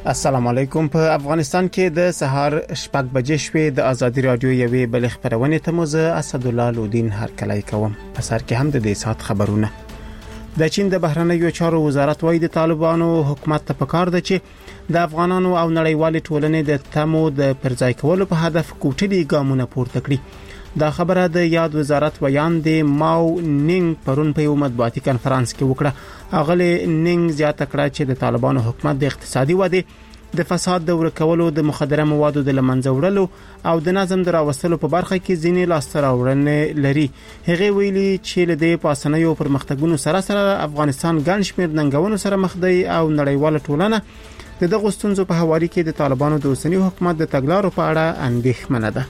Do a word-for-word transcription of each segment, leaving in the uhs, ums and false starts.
السلام علیکم. په افغانستان کې د سهار شپږ بجې شوې د ازادي رادیو یوې بل خبرونه ته موزه اسدالله لودین هرکلی کوم. په سر کې هم د دې سات خبرونه. د چین د بهرنیو چارو وزارت وايي د طالبانو حکومت ته پکار ده چې د افغانانو او نړیوال ټولنې د تمو د پرځای کولو په هدف کوټلي ګامونه پورته کړي. دا خبره د یاد وزارت ویان د ماو نینګ پرون په یو مطبوعاتي کانفرنس کې وکړه. اغلی نینګ زیاته کړه چې د طالبانو حکومت د اقتصادي ودې، د فساد د ورکولو، د مخدره موادو د لمنځه وړلو او د نظم د راوستلو په برخه کې ځینې لاسته راوړنې لري. هغه ویلي چې له دې پاسنیو پرمختګونو سره سره افغانستان ګڼ شمېر ننګونو سره مخ دی او نړیواله ټولنه د دغه ستونزو په حواله کې د طالبانو د اوسنی حکومت د تګلارو په اړه اندېښمنه ده.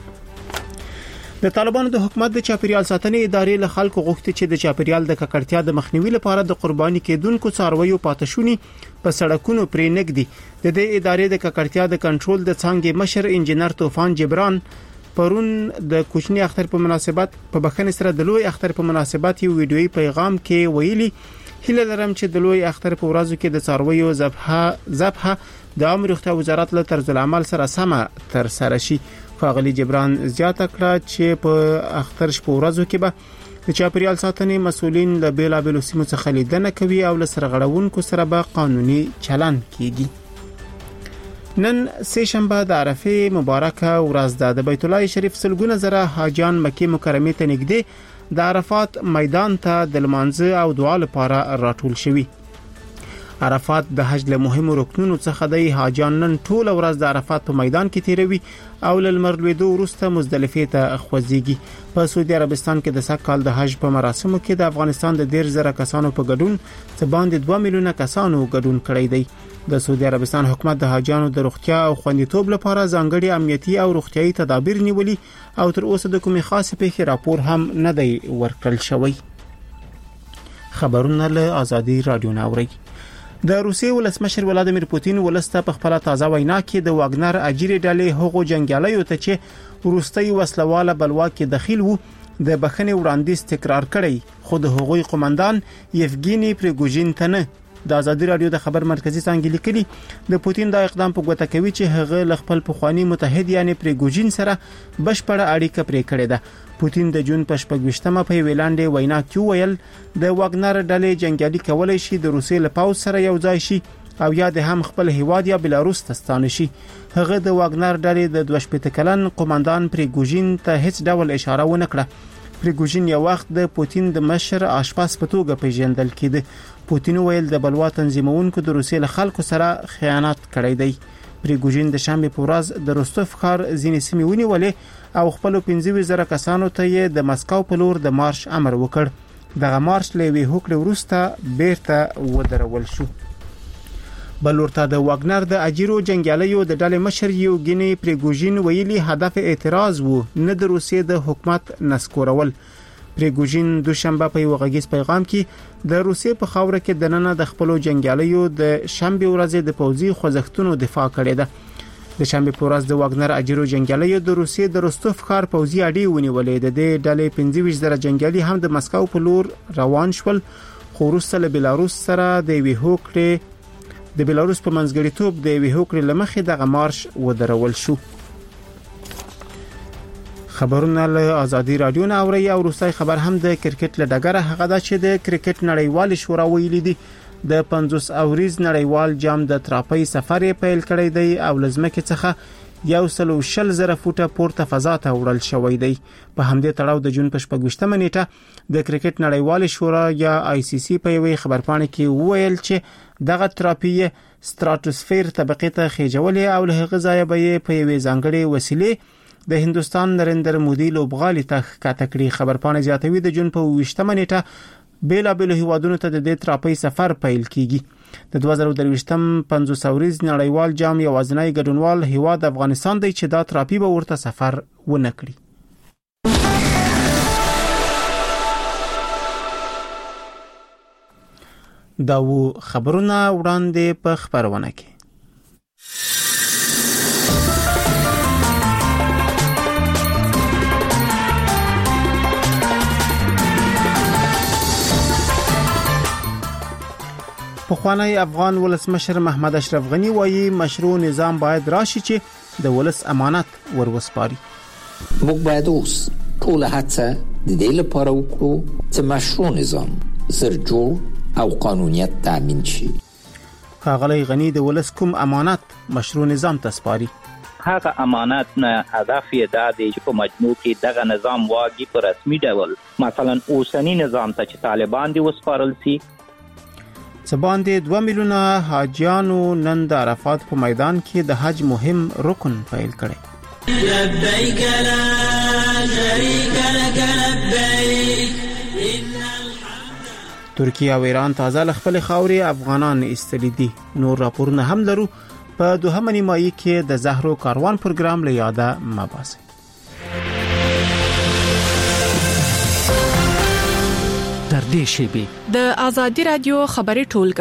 د طالبانو د حکومت د چاپیریال ساتنې ادارې له خلکو غوښتي چې د چاپیریال د ککړتیا د مخنیوي لپاره د قرباني کېدونکو څارویو پاتشونی په سړکونو پرې نګدي. د دې ادارې د ککړتیا د کنټرول د څنګه مشر انجنیر طوفان جبران پرون د کوچنی اختر په مناسبت په بخښنې سره د لوی اختر په مناسبت یو ویډیويي پیغام کې ویلي هله لرم چې د لوی اختر په ورځو کې د څارویو ذبحه ذبحه د امر روغتیا وزارت له طرز العمل سره سم تر سره شي. فاغلی جبران زیاته کړه چې په اختر شپه ورځو کې به د چاپیریال ساتنې مسولین له بیلابېلو سیمو څخه لیدنه کوي او له سرغړونکو سره به قانوني چلن کیږي. نن سه شنبه د عرفه مبارکه ورځ ده. د بیت الله شریف سلګونه زره حاجیان مکه مکرمه ته نږدې د عرفات میدان ته د لمانځه او دعا لپاره راټول شوي. عرفات د حج له مهمو رکنونو څخه دی. حاجیان نن ټول ورځ د عرفات په میدان کې تیروي او له لمر لوېدو وروسته مزدلفه ته خوځيږي. په سعودي عربستان کې د سکهال د حج په مراسمو کې د افغانستان د ډیر زره کسانو په ګډون څه باندې دوه میلیونه کسانو ګډون کړی دی. د سعودي عربستان حکومت د حاجیانو د روغتیا او خوندیتوب لپاره ځانګړي امنیتي او روغتيایي تدابیر نیولي او تر اوسه د کومې خاصه پیښې راپور هم نه دی ورکړل شوی. خبرونه له ازادي رادیو ناوړي. د روسیې ولسمشر ولادیمیر پوتین ولسته په خپل تازه وینا کې د واګنر اجیری ډلې هغو جنگیالیو ته چې وروستي وسلواله بلوا کې دخیل وو د بخښنې وړاندیز تکرار کړی، خو د هغوی قومندان یفګینی پریګوژین ته نه. د ازادي رادیو د خبر مرکزی څنګه لیکلي د پوتین دا اقدام په ګوته کوي چې هغه ل خپل پخوانی متحد یعنی پریګوژین سره بشپړه اړیکه پرې کړې ده. پوتین د جون په شپږمه په ویلاندې وینا کې ویل د واګنر ډلې جنگیالي کولای شي د روسیې له پاوځ سره یو ځای شي او یا د هم خپل هیواد یا بلاروس ته ستانه شي. هغه د واګنر ډلې د دوه شپږ کلن قومندان پریګوژین ته هیڅ ډول اشاره ونه کړه. پریګوژین یو وخت د پوتین د مشر آشپاز په توګه پیژندل کېده. پوتین ویل د بلوا تنظیمونکو د روسیې له خلکو سره خیانت کړی دی. پریګوژین د شنبه په ورځ د روستوف ښار ځینې سیمې ونیولې او خپل پنځه زره کسانو ته یې د مسکو په لور د مارش امر وکړ. دغه مارش له وی هوکړې وروسته بیرته ودرول شو. بل ورته د واګنر د اجیرو جنگیالیو د ډلې مشر یوګینی پریګوژین ویلي هدف اعتراض وو نه د روسیې د حکومت نسکورول. پریګوژین دوشنبه په یو غږیز پیغام کې د روسیې په خاوره کې د نن د خپل جنگیالیو د شنبه ورځ د پوځي خوځښتونو دفاع کړې ده. د شنبه په ورځ د واګنر اجیرو جنگیالیو د روسیې د روستوف ښار پوځي اډې ونیولې. د دې ډلې پنځه زره جنگیالي هم د مسکو په لور روان شول، خو وروسته له بلاروس سره د وی هوکړې د بلاروس په منځګړیتوب د وی هوکړې لمخې دغه مارش ودرول شو. خبرونه له ازادي رادیو نه اوري. او روسي خبر هم د کرکټ له ډګره هغه د چې د کرکټ نړیوال شورا ویلي دي د پنځوس اوریز نړیوال جام د تراپي سفر پیل کړی دی او لزمکه څخه یو سل او شل زره فوټه پورته فضا ته وړل شوی دی. په همدې تړاو د جون په شپږمه نیټه د کرکټ نړیوال شورا یا آی سی سی په یوې خبرپاڼه کې وویل چې دغه تراپي ستراتوسفیر طبقه ته خېجولې او له هغه ځای به په یوې ځانګړې وسیلې د هندستان نریندر مودي لوبغالي ته کاتکړي. خبرپاڼه زیاتوي د جون په ویشتمه نیټه بیلابېلو هیوادونو ته د دې تراپي سفر پیل کیږي. د دوه زره درویشتم پنځوس اوریز نړیوال جام یوازینی ګډونوال هیواد افغانستان دی چې دا تراپي به ورته سفر ونه کړي. دا و خبرونه وړاندې په خبرونه کې. پخوانی افغان ولسمشر محمد اشرف غنی وایي مشروع نظام باید راشي چې د ولس امانت وروسپاري. موږ باید اوس ټول هڅه د دې لپاره وکړو چې مشروع نظام زر جوړ او قانونیت تامین شي. ښاغلی غنی د ولس کوم امانت مشروع نظام ته سپاري؟ هغه امانت نه هدف یې دا دی چې په مجموع کې دغه نظام واګي په رسمي ډول مثلا اوسنی نظام ته چې طالبان دی وسپارل سي. سباندې دوه میلیونه حاجیانو نن د عرفات په میدان کې د حج مهم رکن پیل کړی. لبیک لا شریک لک لبیک. ترکیه او ایران تازه له خپل خاورې افغانان ایستلي دي. نور راپورونه هم لرو. په دوهمه نیمایي کې د زهرو کاروان پروګرام له یاده مباسي. در دې شیبي د آزادي رادیو خبري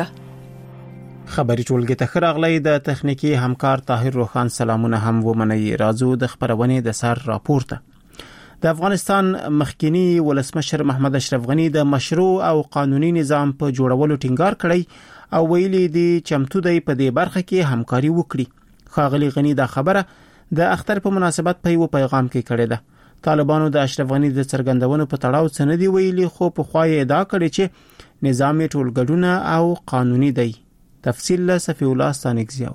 ټولګه خبري ټولګه ته خراغلی د تخنیکی همکار طاهر روخان سلامونه هم ومني. راځو د خبرونه د سر راپورته. د افغانستان مخکنی ولسمشر محمد اشرف غنی د مشروع او قانوني نظام په جوړولو ټینګار کړی او ویلي دی چمتو دی په دې برخه کې همکاري وکړي. ښاغلی غنی دا خبره د اختر په مناسبت په یو پیغام کې کړې ده. طالبانو د اشرف غنی د څرګندونو په تړاو څه نه دی ویلي، خو په خوای ادعا کړې چې نظام ټولګډونه او قانوني دی. تفصیل له صفی الله ستانکزیاو.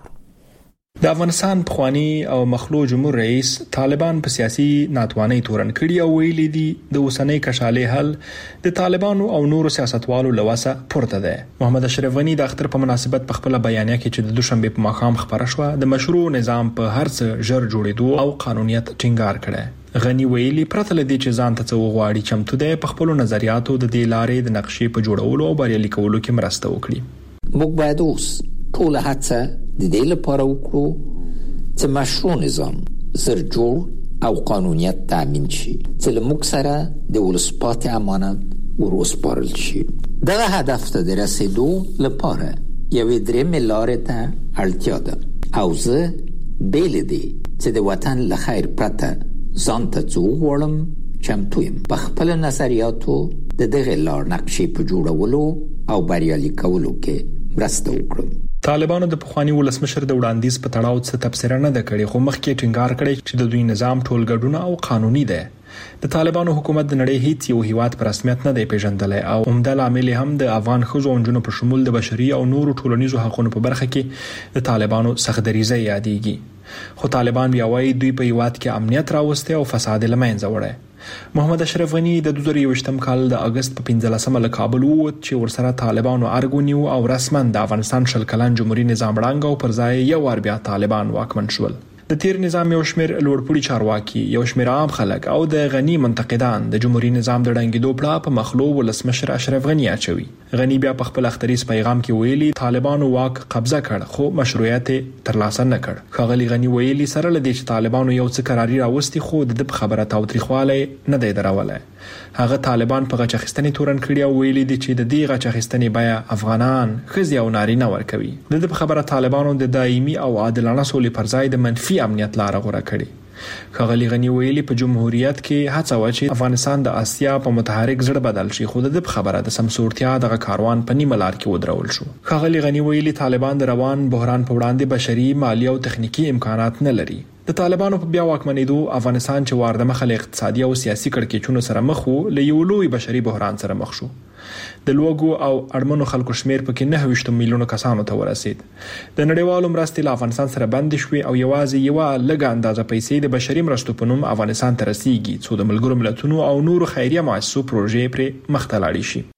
د افغانستان پخوانی او مخلوع جمهور رئیس طالبان په سیاسي ناتوانۍ تورن کړي او ویلي دي د اوسنۍ کشالې حل د طالبانو او نورو سیاستوالو لوسه پورته ده. محمد اشرف غنی د اختر په مناسبت په خپل بیانیه کې چې د دوشنبه په ماښام خبره شوه د مشروع نظام په هر څه ژر جوړېدو او قانونیت ټینګار کړي. غنی ویلي پرته لدی چې ځان ته وغواړي چمتو ده په خپل نظریاتو د دې لارې د نقشې په جوړولو او بریالي کولو کې مرسته وکړي. موږ باید اوس ټول هڅه د دې لپاره وکړو چې مشروع نظام زر جوړ او قانونیت تامین شي چې موږ سره د ولسپاتې امانت وروسپارل شي. دغه هدف ته د رسیدو لپاره یوې درېیمې لارې ته اړتیا ده او زه بیل دی چې د وطن له خیر پرته ځان ته څه وغواړم چمتو یم په خپل نظریاتو د دغه لار نقشې په جوړولو او بریالي کولو کې مرسته وکړم. طالبانو د پخوانی ولسمشر د وړاندیز په تړاو څه تفسیر نه ده کړې، خو مخکې ټینګار کړی چې د دوی نظام ټولګډونه او قانوني ده. د طالبانو حکومت د نړۍ هیڅ یو هیواد پر رسمیت نه دی پیژندلی او عمده لامل هم د افغان ښځو او نجونو په شمول د بشري او نورو ټولنیزو حقوقو په برخه کې د طالبانو سختدریزه یادېږي. خو طالبان بیا وایي دوی په هیواد کې امنیت راوسته او فساد له منځه وړي. محمد اشرف غنی د دوه زره یوویشتم کال د اگست په پنځلسمه له کابل ووت چې ورسره طالبانو ارګونیو او رسما د افغانستان شل کلن جمهوریت نظام ړنګ او پر ځای یو ور بیا طالبان واکمن شول. د تیر نظام یو شمیر لوړپوړي چارواکي، یو شمیر عام خلک او د غنی منتقدان د جمهوریت نظام د ړنګېدو پړه په مخلوع ولسمشر اشرف غنی اچوي. غنی بیا په خپل اختریز پیغام کې ویلي طالبانو واک قبضه کړ خو مشروعیت ترلاسه نه کړ. ښاغلی غنی ویلي سره لدی چې طالبانو یو څه قراري راوستي خو د خبره تاوتریخواله نه دی دراوله. هغه طالبان په غچ اخیستنې تورن کړي او ویلي دي چې د دې غچ اخیستنې بیا افغانان ښځې او نارینه ورکوي. د دې خبره طالبانو د دایمي او عادلانه سولې پر ځای د منفي امنیت لار غوړه کړي. ښاغلی غنی ویلي په جمهوریت کې هڅه وکړي چې افغانستان د آسیا په متحرک زړه بدل شي، خو د دې خبره د سمسورتیا دغه کاروان په نیمه لار کې ودرول شو. ښاغلی غنی ویلي طالبان د روان بحران په وړاندې بشري، مالی او تخنیکی امکانات نه لري. د طالبانو په بیا واکمنېدو افغانستان چې وارده مخه اقتصادي او سیاسي کړکېچونو سره مخ وو له یو لوی بشري بحران سره مخ شو. د لوګو او اړمنو خلکو شمیر په کې نه ویشت میلیونو کسانو ته ورسید. د نړیوالو مرستې له افغانستان سره بند شوې او یوازې یو لږه اندازه پیسې د بشري مرستو په نوم افغانستان ته رسیږي څو د ملګرو ملتونو او نورو خیریه مؤسسو پروژې پرې مخ ته لاړې شي.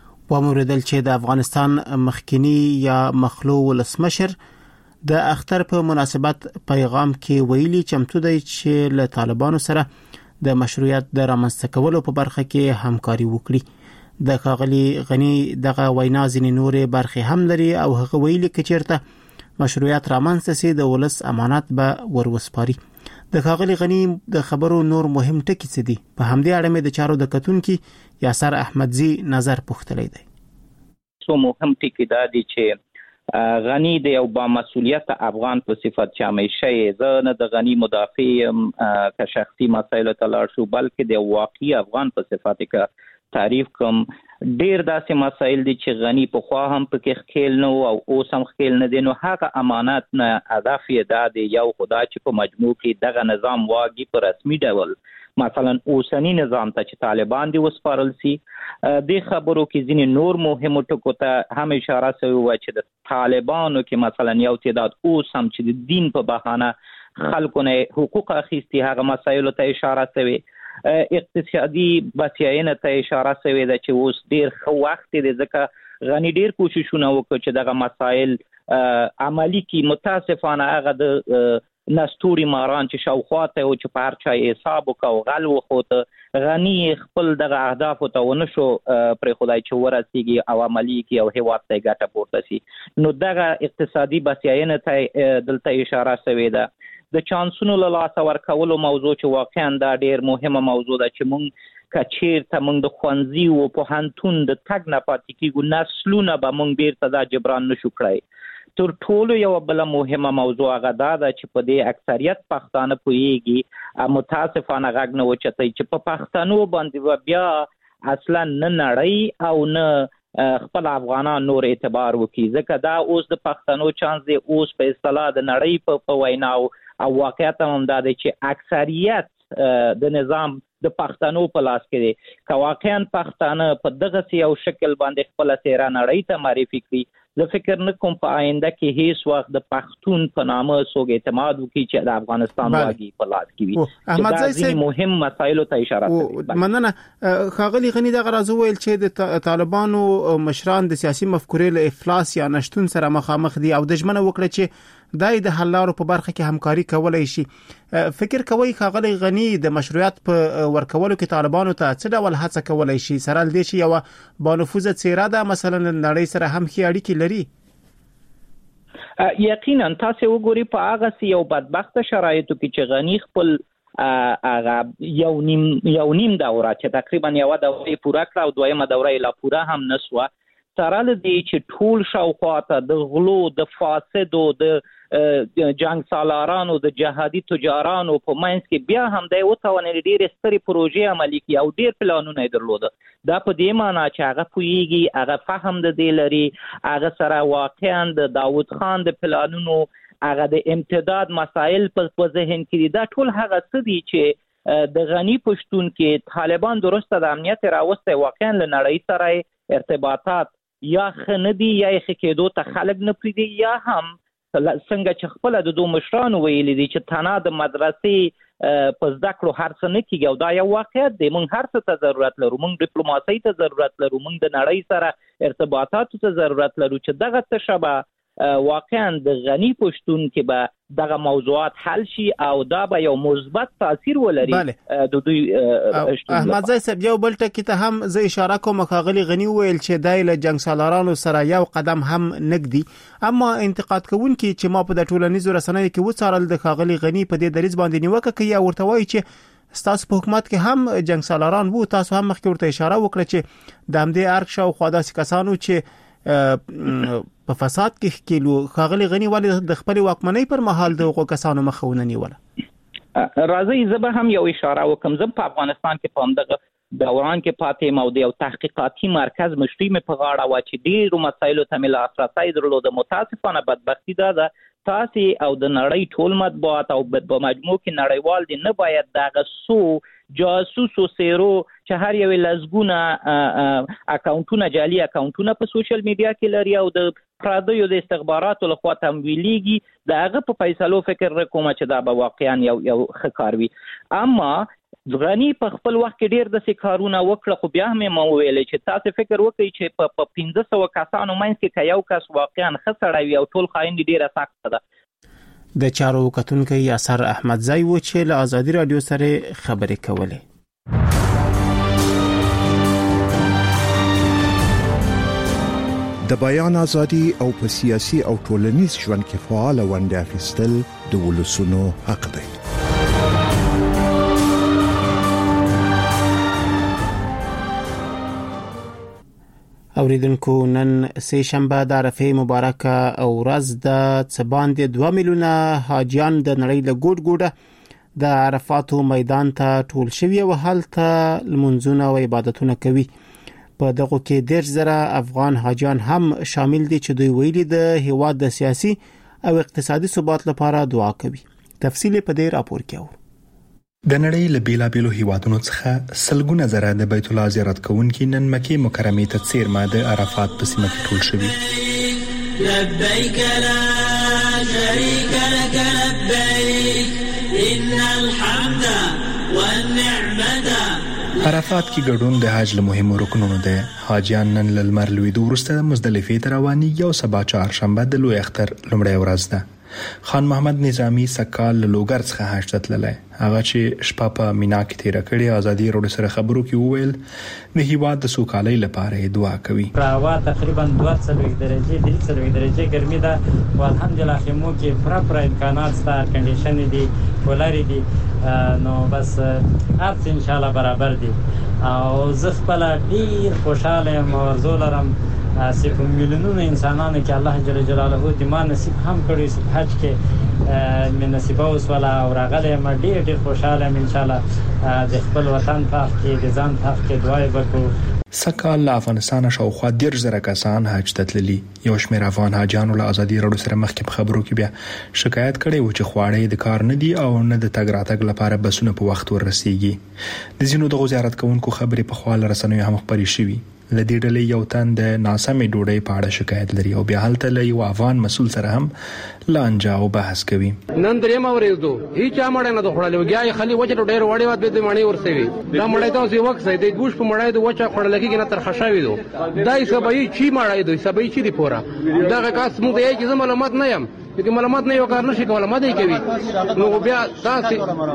وموردل چې د افغانستان مخکنی یا مخلوع ولسمشر د اختر په مناسبت پیغام کې ویلي چمتو دی چې له طالبانو سره د مشروعیت د رامنځته کولو په برخه کې همکاري وکړي. د ښاغلي غنی دغه وینا ځینې نورې برخې هم لري او هغه ویلي چې چیرته مشروعیت رامنځته سي د ولس امانت به وروسپاري. د ښاغلي غنی د خبرو نور مهم ټکي څه دي؟ په همدې اړه مې د چارو د کتونکي یاسر احمدزي نظر پوښتلی دی. څو مهم ټکي دا دي چې غنی د یو با مسؤلیت افغان په صفت چې همیشه زه نه د غنی مدافع که شخصي مسایلو ته لاړ شو بلکې د واقعي افغان په صفت کې تعریف کوم. ډیر داسې مسایل دي چې غنی په خوا هم پکې خېل نه او اوس هم خېل نه دي، نو هغه امانت نه هدف یې دا دی یو خدا چې په مجموع کې دغه نظام واګي په رسمي ډول مثلا اوسنی نظام ته چې طالبان دی وسپارل سي. د خبرو کې ځینې نور مهم ټکو ته هم اشاره شوی و چې د طالبانو کې مثلا یو تعداد اوس هم چې د دین په بهانه خلکو نه حقوق اخیستي هغه مسایلو ته اشاره شوی. اقتصادي بسیاینه ته اشاره شوی ده چې اوس ډیر ښه وخت دی ځکه غنی ډیر کوششونه وکړي چې دغه مسایل عملی کی. متاسفانه هغه د نستوري ماران چې شاوخواته او چې په هر چا حساب وکاو غل وخوته غنی خپل دغه اهداف ته ونشو پر خدای چې ورسیږي او عملی کی او هیواد ته ګټه پورته سي. نو دغه اقتصادي بسیاینه ته دلته اشاره شوی ده. د چانسونو له لاسه ورکولو موضوع چې واقعا دا ډیر مهمه موضوع ده چې مونږ کچیر ته مونږ د خوانزي او په هنتون د تګ نه پاتې کیږو نسلونه به مونږ بیرته دا جبران نشو کړای. تر ټولو یو بل مهمه موضوع هغه دا ده چې په دې اکثریت پښتانه پوهیږي متاسفانه غږ نه وچتای چې په پښتنو باندې بیا اصلا نه نړۍ او نه خپل افغانان نور اعتبار وکي ځکه دا اوس د پښتنو چانس دی اوس په اصطلاح د نړۍ په ویناو او واقعیت هم دا دی چې اکثریت د نظام د پښتنو په لاس کې دی. که واقعا پښتانه په دغه یو شکل باندې خپل سیره نړۍ ته معرفي کړي زه فکر نه کوم په آینده کې هیڅ وخت د پښتون په نامه څوک اعتماد وکړي چې د افغانستان واګي په لاس کې وي. احمد زای صاحب مهم مسایلو ته اشاره کوي. مننه خاغلی غنی دغه راز ویل چې د طالبانو مشران د سیاسي مفکورې له افلاس یا نشټون سره مخامخ دي او د ژمنه وکړه چې دای د حل لارو په برخه کې همکاري کولای شي. فکر کوي خاغلی غنی د مشروعیت په ورکولو کې طالبانو ته څه ډول هڅه کولای شي سره لدې چې یو بانفوذ څیره ده مثلا نړۍ سره هم ښه اړیکې لري؟ یقینا تاسو وګورئ په هغه یو بدبخت شرایطو کې چې غنی خپل هغه یو نیم یو نیم دوره چې تقریبا یو دوره پوره کړه او دویمه دوره لا پوره هم نسوه سره لدې چې ټول شاوخواته د غلو د فاسدو د جنگ سالارانو د جهادي تجارانو په منځ کې بیا هم د وتاونې ډېرې سترې پروژې عملي کړي او ډېر پلانونه یې درلوده. دا په دې معنی چې هغه پوهیږي هغه فهم د دې لري هغه سره واقعا د داوود خان د پلانونو هغه د امتداد مسایل په ذهن کې دا ټول هغه څه دي چې د غنی پښتون کې طالبان درسته د امنیت راوسته واقعا له نړۍ سره ارتباطات یا خندي یا یې کېدو ته خلک نه پریدي یا هم څنګه چې خپل د دوه مشرانو ویلي دي چې تنه د مدرسې په زده کړو هر څه نه کیږي او دا یو واقعیت دی. موږ هر څه ته ضرورت لرو، موږ ډیپلوماسۍ ته ضرورت لرو، موږ د نړۍ سره ارتباطاتو ته ضرورت لرو چې دغه څه شبه واقعا د غنی پښتون کې به دغه موضوعات حل شي او دا به یو مثبت تاثیر ولري د دوی. احمد زای صاحب یو بل ټکی ته هم زه اشاره کوم خاغلی غنی ویل چې دای له جنگ سالارانو سره یو قدم هم نګدي اما انتقاد کوونکي چې ما په د ټولنیزو رسنیو کې وڅارل د خاغلی غنی په دې دریځ باندې نیوکه کوي او ورته وایي چې ستاسو په حکومت کې هم جنگ سالاران وو تاسو هم مخکې ورته اشاره وکړه چې د همدې ارګ شاو خوا داسې کسانو چې په فساد کې کېلو خاغلی غنی ولې د خپل واکمنۍ پر مهال دغه کسانو مخونه نیول. راځي زه هم یو اشاره وکم زه په افغانستان کې په همدغه دوران کې پاتې مو د یو تحقیقاتي مرکز مشري مې په غاړه و چې ډېرو مسایلو ته مې لاسرسی درلود. متاسفانه بدبختی دا ده تاسو او د نړۍ ټول مطبوعات او په مجموع کې نړیوال دي نه باید دغه سو جاسوسو سیرو چې هر یو لزګونه اکاونټونه جعلي اکاونټونه په سوشل میډیا کې لري او د پردیو د استخباراتو لخوا تمویلېږي د هغه په فیصلو فکر کوم چې دا به واقعا یو یو ښه وي. اما غنی په خپل وخت کې ډیر د کارونه وکړه خو بیا هم مو ویل چې تاسو فکر وکړئ چې په پنځه سوه کسانو منځ کې یو کس واقعا ښه سړی وي او ټول خاين ډیره سخته ده. د چارو کتونکو یاسر احمد زای و چې له آزادی رادیو سره خبرې کولې. د بیان ازادي او په سیاسي او ټولنیز ژوند کې فعال ونډه اخیستل د ولسونو حق دی. اوریدونکو نن سه شنبه د عرفه مبارکه او ورځ د څباندې دوه میلیونه حاجیان د نړۍ له ګوټ ګوټه د عرفات میدان ته ټول شوی او هلته لمونځونه او عبادتونه کوي. په دغه کې ډېر زره افغان حاجیان هم شامل دي چې دوی ویلي د هیواد د سیاسي او اقتصادي ثبات لپاره دعا کوي. تفصیل په دې راپور کې و. د نړۍ له بیلابیلو هیوادونو څخه سلګونه زره د بیت الله زیارت کوونکي نن مکه مکرمه ته څیرمه د عرفات په سیمه کې ټول شوي. لبیک لا شریک لك لبیک ان الحمد والنعمه. عرفات کې ګډون د حج له مهمو رکنونو ده. حاجیان نن لمر لویدو وروسته مزدلفه ته رواني یو سبا چهارشنبه د لوی اختر لومړی ورځ ده. خان محمد نظامی سکال لوګر څخه حج ته تللی. هغه چې شپه په مینا کې تیر کړي ازادي راډیو سره خبرو کې وویل د هیواد د سوکالۍ لپاره دعا کوي. راوا تقریبا دوه څلوېښت درجې درې څلوېښت درجې ګرمي ده او الحمدلله خیمو کې پوره پوره امکانات شته، کنډیشن دي، کولر دي، نو بس هر څه ان شاء الله برابر دي او زه خپل ډیر خوشاله یم او زه لرم چې په میلیونونو انسانانو کې الله جل جلاله دې ما نصیب هم کړی چې حج کې مې نصیب اوس ولا او راغلی یم. ډیر ډیر خوشاله یم ان شاء الله د خپل وطن په حق کې د ځان په حق کې دعا وکړو. سکال له افغانستان شاوخوا ډیر زره کسان حج ته تللي. یو شمېر افغان حاجیانو له ازادي راډیو سره مخکې په خبرو کې بیا شکایت کړي و چې خواړې د کار نه دي او نه د تګ راتګ لپاره بسونه په وخت ورسیږي. د ځینو د زیارت کوونکو خبرې په خپل رسنیو هم خبرې شوي. لدې ډلې یو تن د ناسمې ډوډۍ په اړه شکایت لري او بیا هلته له یو افغان مسول سره هم لانجه او بحث کوي. نن درې ما ورېدو هیڅ امړ نه خړلې وګیا خالي وجه ډېر وړې وات به د مانی ورسوي دا مړې ته اوسې وخت سي د ګوش په مړې د وچه خړل کېږي نه تر خښاوي دو دای سبې چی مړې دوی سبې چی دی پورا دا کاس مو دی چې معلومات نه يم چې معلومات نه یو کار نشي کولای ماده کوي نو بیا تاسو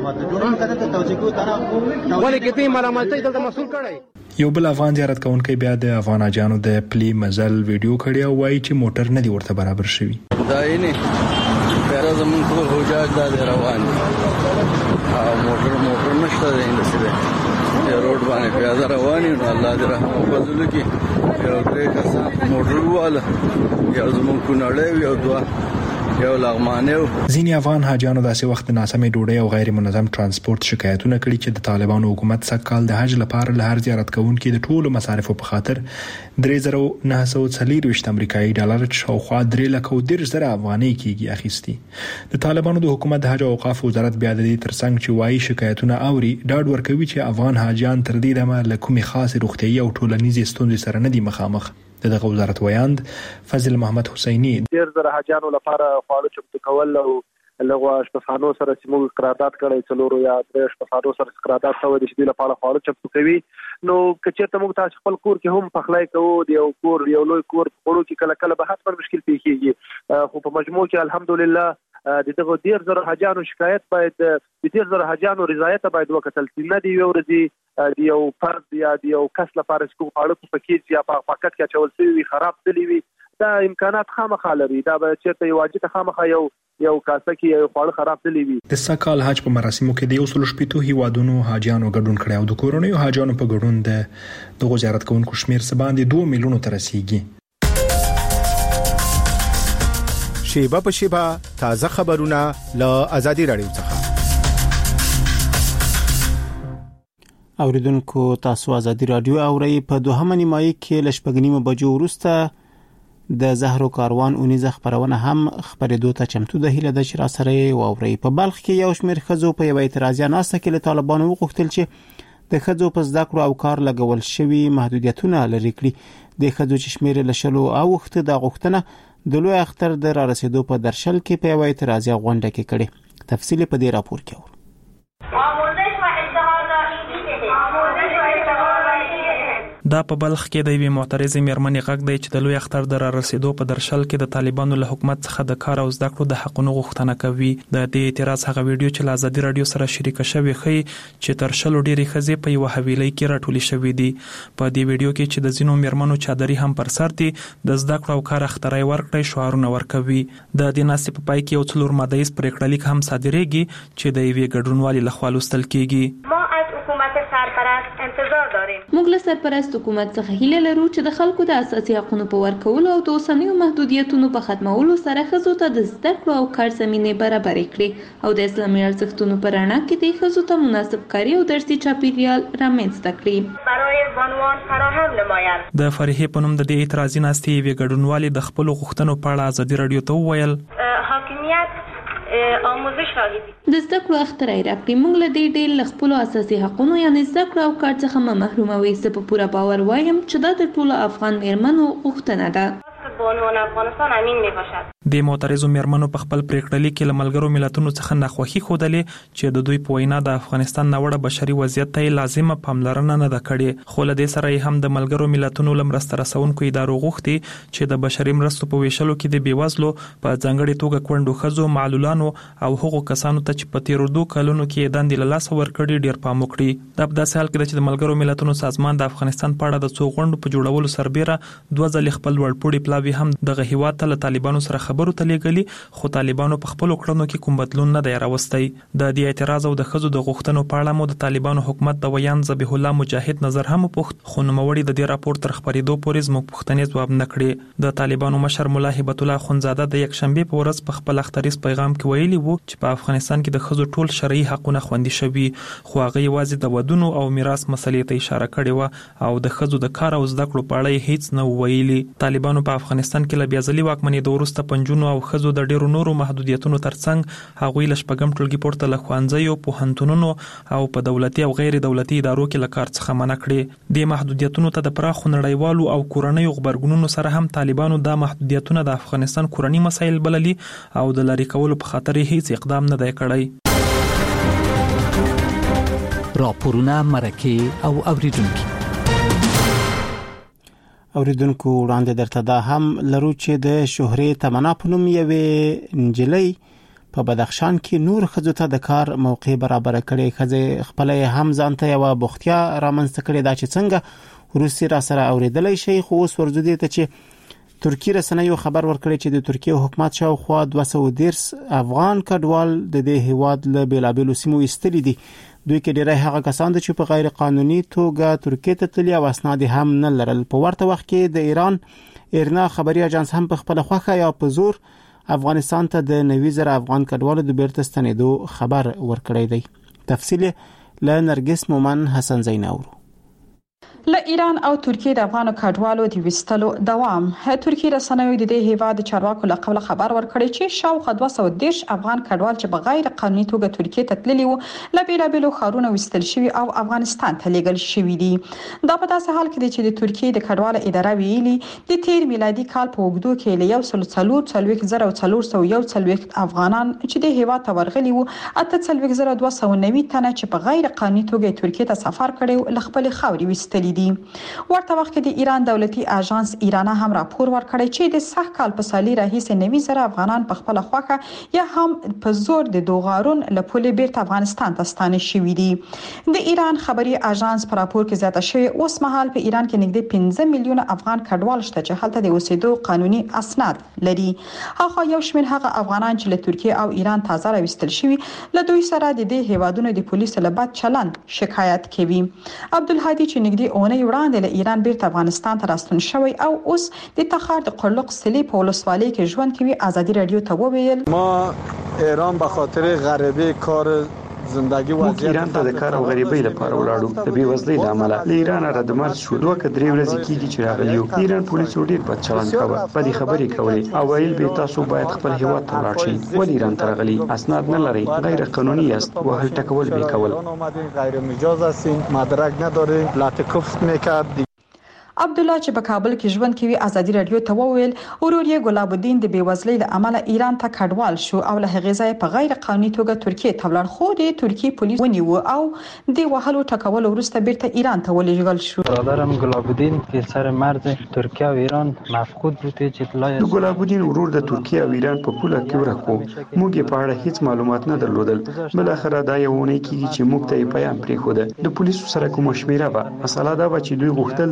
ولې کته معلومات ته د مسول کړای. یو بل افغان زیارت کوونکی بیا د افغان اجانو د پلی مزل ویډیو کړی او وایي چې موټر نه دی ورته برابر شوی. دا یې نه پیرا زمون ټول هوجاج دا روان دي او موټر موټر نشته دی اندسه دی روډ باندې پیاده روان دي. الله دې رحم وکړي کې یو درې کسان موټر واله یو زمون کو نړۍ یو دوا یو لغمانه. ځینې افغان حاجیانو داسې وخت ناسمې ډوډۍ او غیر منظم ترانسپورت شکایتونه کړي چې د طالبانو حکومت سکهال د حج لپاره له هر زیارت کوونکي د ټولو مصارفو په خاطر درې زره نه سوه څلوېښت امریکایي ډالر شاوخوا درې لکه او دېرش زره افغانۍ کېږي اخیستي. د طالبانو د حکومت د حج او اوقاف وزارت بیا د دې ترڅنګ چې وایي شکایتونه اوري ډاډ ورکوي چې افغان حاجیان تر دې دمه له کومې خاصې روغتیايي او ټولنیزې ستونزې سره نه دي مخامخ. دغه وزارت ویاند فضل محمد حسینی ډیر زره حاجیانو لپاره خواړه چمتو کول او لغه شپخانو سره سیمو قرارداد کړي څلورو یا درې شپخانو سره قرارداد شوی د شدي لپاره خواړه چمتو کوي. نو کچېرته موږ تاسو خپل کور کې هم پخلای کوو دی او کور یو لوی کور خورو کې کله کله به هڅه پر مشکل پیښیږي خو په مجموع کې الحمدلله د دغه ډیر زره حاجیانو شکایت باید د ډیر زره حاجیانو رضایت باید وکتل چې نه دی یو ورځي دی یو فرد یا دی یو کس لپاره چې خواړه په پکیج یا په پاکټ کې چول شوی خراب دي وي دا امکانات خامخا لري. دا به چېرته یو واجب خامخا یو یو کاسه کې یو خواړه خراب دي وي. د سکهال حج په مراسمو کې د یو سل شپږ هیوادونو حاجیانو ګډون کړی او د کورونیو حاجیانو په ګډون د دغه زیارت کوونکو شمیر څه باندې دوه میلیونو ته رسیدي. شیبه په شیبه تازه خبرونه له ازادي راډیو څخه. اوریدونکو تاسو ازادي راډیو اورئ. په دوهمه نیمایي کې لشپګنیمه بجو وروسته د زهرو کاروان اونیزه خبرونه هم خبرېدو ته چمتو ده. هیله ده چې را سره واورئ. په بلخ کې یو شمېر ښځو په یو اعتراضیه ناسته کې له طالبانو وغوښتل چې د ښځو په زده کړو او کار لګول شوي محدودیتونه لرې کړي. د ښځو چې شمېر له شلو اوښته د غوښتنه د لوی اختر د را رسیدو په درشل کې په یو اعتراضیه غونډه کې کړي. تفصیل په دې راپور کې و. دا په بلخ کې د یوې معترضې میرمنې غږ دی چې د لوی اختر د را رسیدو په درشل کې د طالبانو له حکومت څخه د کار او زده کړو د حقونو غوښتنه کوي. د دې اعتراض هغه ویډیو چې له ازادي راډیو سره شریکه شوې ښیي چې تر شلو ډېرې ښځې په یوه حویلۍ کې راټولې شوې دي. په دې ویډیو کې چې د ځینو میرمنو چادري هم پر سر دي د زده کړو او کار اختراع ورکړی شعارونه ورکوي. د دې ناستې په پای کې یو څلور ماده ییز پرېکړه لیک هم صادریږي چې د یوې ګډونوالې لخوا لوستل کېږي. ما از حکومت سرپرست انتظار داریم. موږ له سرپرست حکومت څخه هیله لرو چې د خلکو د اساسي حقوقو په ورکولو او د اوسنیو محدودیتونو په ختمولو سره ښځو ته د زده کړو او کار زمینې برابرې کړي او د اسلامي ارزښتونو په رڼا کې د ښځو ته مناسب کاري او درسي چاپیریال رامنځته کړي. برای بانوان فراهم نمایند. د فرحې په نوم د دې اعتراضي ناستې یوې ګډونوالې د خپلو غوښتنو په اړه ازادي راډیو ته وویل حاکمیت آموزش راغلی د زده کړو اختراع راکړي. موږ له دې ډېر له خپلو اساسي حقوقو یعنې زده کړو او کار څخه مه محروموي. زه په پوره باور وایم چې دا د ټولو افغان میرمنو غوښتنه ده. بانوان افغانستان امین می باشد. د معترضو میرمنو په خپل پریکړه لیک کې له ملګرو ملتونو څخه ناخوښي ښودلې چې د دوی په وینا د افغانستان ناوړه بشري وضعیت ته لازمه پاملرنه نه ده کړې. خو له دې سره یې هم د ملګرو ملتونو له مرسته رسونکو ادارو غوښتي چې د بشري مرستو په ویشلو کې د بیوزلو په ځانګړي توګه کونډو ښځو، معلولانو او هغو کسانو ته چې په تیرو دوه کلونو کې دندې له لاسه ورکړي ډیر پام وکړي. دا په داسې حال کې ده چې د ملګرو ملتونو سازمان د افغانستان په اړه د څو غونډو په جوړولو سربېره دوه ځلې خپل وړپوړي پلاوي هم دغه هیواد ته له طالبانو سره خبرو ته لیږلي، خو طالبانو په خپلو کړنو کې کوم بدلون نه دی راوستی. د دې اعتراض او د ښځو د غوښتنو په اړه مو د طالبانو حکومت د ویان ذبیح الله مجاهد نظر هم وپوښت، خو نوموړي د دې راپور تر خپرېدو پورې زموږ پوښتنې ځواب نه کړې. د طالبانو مشر ملا هبت الله اخندزاده د یکشنبې په ورځ په خپل اختریز پیغام کې ویلي وو چې په افغانستان کې د ښځو ټول شرعي حقونه خوندي شوي، خو هغه یوازې د ودونو او میراث مسلې ته اشاره کړې وه او د ښځو د کار او زده کړو په اړه هیڅ نه ویلي. طالبانو په افغانستان کې له بیا ځلي واکمنۍ د وروسته پنځونو او ښځو د ډیرو نورو محدودیتونو ترڅنګ هغوی له شپږم ټولګي پورته له ښوونځیو، پوهنتونونو او په دولتي او غیر دولتي ادارو کې له کار څخه منع کړي. دې محدودیتونو ته د پراخو نړیوالو او کورنیو غبرګونونو سره هم طالبانو دا محدودیتونه د افغانستان کورنی مسایل بللي او د لری کولو په خاطر هیڅ اقدام نه دی کړی. راپورونه مرکه او اوریدونکو اوریدونکو وړاندې درته دا هم لرو چې د شهرې تمنا په نوم یوې نجلۍ په بدخشان کې نور ښځو ته د کار موقع برابر کړي. ښځې خپل هم ځان ته یو بوختیا رامنځته کړي دا چې څنګه روسي را سره اوریدلای شي. خو اوس ورځو دي ته چې ترکی رسنیو خبر ورکړي چې د ترکیه حکومت شاوخوا دوه سوه دېرش افغان کډوال د دې هیواد له بیلابېلو سیمو ایستلي دي. دوی کې ډیری هغه کسان چې په غیر قانوني توګه ترکیه ته تللي او اسناد هم نه لرل. په ورته وخت کې د ایران ایرنا خبري اژانس هم په خپل خوخه یا په زور افغانستان ته د نوي زره افغان کډوالو د بیرته ستنېدو خبر ورکړی دی. تفصیل له نرګس مومن حسن زیناورو. له ایران او ترکیه د افغان کډوالو د وستلو دوام. ترکیه رسنیو د دې هیواد چارواکو له قبل خبر ورکړی چې شاوخوا دوه سوه دېرش افغان کډوال چې په غیر قانوني توګه ترکیه ته تللي وو له بیلابېلو ښارونو وستل شوي او افغانستان ته لیږل شوي دي. دا په داسې حال کې دی چې د ترکیه د کډوالو اداره ویلي د تیر میلادي کال په اوږدو کې له یو سل څلور څلوېښت زره او څلور سوه یو څلوېښت افغانان چې د هیواد ته ورغلي وو اته څلوېښت زره دوه سوه نوي تنه چې په غیر قانوني توګه ترکیه ته سفر کړی له خپل خاورې وستلي دي. ورته وخت کې د ایران دولتي اژانس ایرانا هم راپور ورکړی چې د سخت کال په سالي راهیسې نوي زره افغانان په خپل خوخه یا هم په زور د دوغارون له پولې بیرته افغانستان ته ستانه شوي دي. د ایران خبري اژانس په راپور کې زیاته شوی اوس مهال په ایران کې نږدې پنځه میلیونه افغان کډوال شته چې هلته د اوسېدو قانوني اسناد لري. هغه یو شمېر هغه افغانان چې له ترکیه او ایران تازه راوستل شوي له دوی سره د دې هیوادونو د پولیسو له بد چلند شکایت کوي. عبدالهادي چې نږدې اونۍ وړاندې له ایران بیرته افغانستان ته راستون شوی او اوس د تخار د قرلق سلی په ولسوالۍ کې ژوند کوي ازادي رادیو ته وویل ما ایران به خاطر غریبی کار زندگی موږ ایران ته د کار او غریبۍ لپاره ولاړو. د بیوزلۍ له امله له ایران را د مرز شو دوه کدرې ورځې کېږي چې راغلیو. ایران پولیسو ډېر بد چلند کاوه، بدې خبرې کولې او ویل به تاسو باید خپل هیواد ته ولاړ شئ. ولې ایران ته راغلي؟ اسناد نه لرئ، غیر قانوني یاست، وهل ټکول به کول. غیر مجاز هستین، مدرک ندارین، لاتکفت میکرد. عبدالله چې په کابل کې ژوند کوي ازادي رادیو ته وویل ورور یې ګلاب الدین د بیوزلۍ له امله ایران ته کډوال شو او له هغې ځایه په غیر قانوني توګه ترکیه ته ولاړ، خو د ترکیه پولیس ونیو او د وهلو ټکولو وروسته بیرته ایران ته ولېږل شو. برادرم گلاب الدین پسر مرز ترکیه و ایران مفقود بود چې اطلاع گلاب الدین ورور د ترکیه او ایران په پوله کې ورک و. موږ یې په اړه هیڅ معلومات نه درلودل. بل اخر دا یو ونې کېږي چې موږ ته یې پیام پرېښوده. د پولیسو سره کومه شمیره وه. مسله دا وه چې دوی غوښتل د ایران له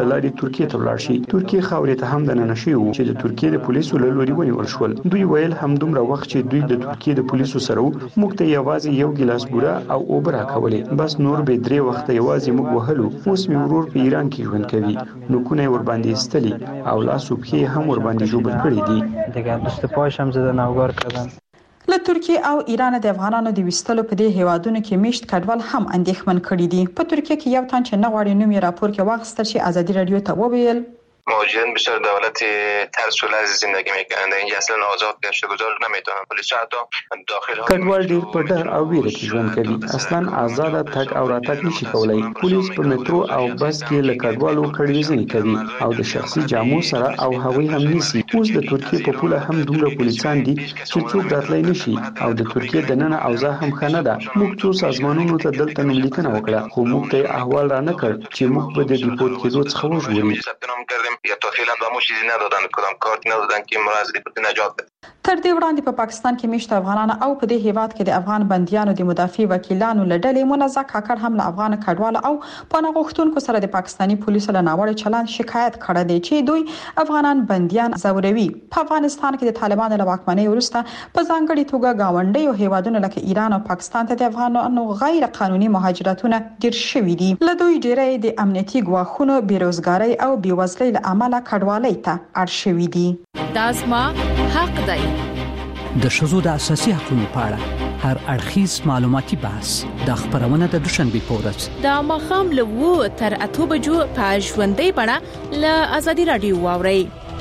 لاري ترکیه ته لاړ شي. ترکیه خاورې ته هم د ننشي وو چې د ترکیه د پولیسو له لوري ونیول شول. دوی ویل همدومره وخت چې دوی د ترکیه د پولیسو سره موږ ته یوازې یو ګلاس بوره او اوبه راکولې، بس نور به درې وخت یوازې موږ وهلو. اوس مې ورور په ایران کې ژوند کوي، نوکونه ور باندې استلي او لاس او پښې هم ور باندې جوړ کړی دي. دیگه دوست پاش هم زدن اوگار کردن. له ترکیه او ایران د افغانانو د وستلو په دې هیوادونو کې میشت کډوال هم اندېښمن کړي دي. په ترکیه کې یو تن چې نه غواړي نوم یې راپور کې واخیستل شي ازادي رادیو ته وویل مهاجرین بیشتر دولت ترس و لرز زندگی میکنند. اینجا اصلا آزاد گشت گذار نمیتونن. پلیس حتی داخل کډوال ډیر په ډر او ویره کې ژوند کوي. اصلا آزاد تګ او راتګ نشي کولای. پولیس په میټرو او بس کې له کډوالو کډویزنې کوي او د شخصي جامو سره او هوی هم نیسي. اوس د ترکیه په پوله هم دومره پولیسان دي چې څوک راتلای نشي او د ترکیه د نن اوضاع هم خنه ده. موږ څو سازمانونو ته دلته نوملیکنه وکړه خو موږ ته احوال را نه کړ چې موږ به د ریپورت کېدو څخه وژغوري. یا تا فعلا به ما چیزی ندادن، کدام کارت ندادن که ما از ریپورت نجات بده. تر دې وړاندې په پا پاکستان کې میشت افغانان او په دې هیواد کې د افغان بنديانو د مدافع وکیلانو لړلې منزه کاکړ هم له افغان کډوال او پناه غوښتونکو سره د پاکستاني پولیسو له ناوړه چلند شکایت کړی دی چې دوی افغانان بنديان زوروي. په افغانستان کې د طالبانو له واکمنۍ وروسته په ځانګړي توګه گاونډي او هیوادونو لکه ایران او پاکستان ته د افغانانو غیر قانوني مهاجرتونه ډیر شوي دي. له دوی ډیری د امنیتي ګواښونو، بیروزګارۍ او بیوزلۍ له امله کډوالۍ ته اړ شوي دي. دا زما حق دی. د ښځو د اساسي حقوقو په اړه هر اړخیز معلوماتي بحث د خبرونه د دوشنبه په ورځ د ماښام له وو تر اته بجو په ژوندۍ بڼه له ازادي رادیو واورئ.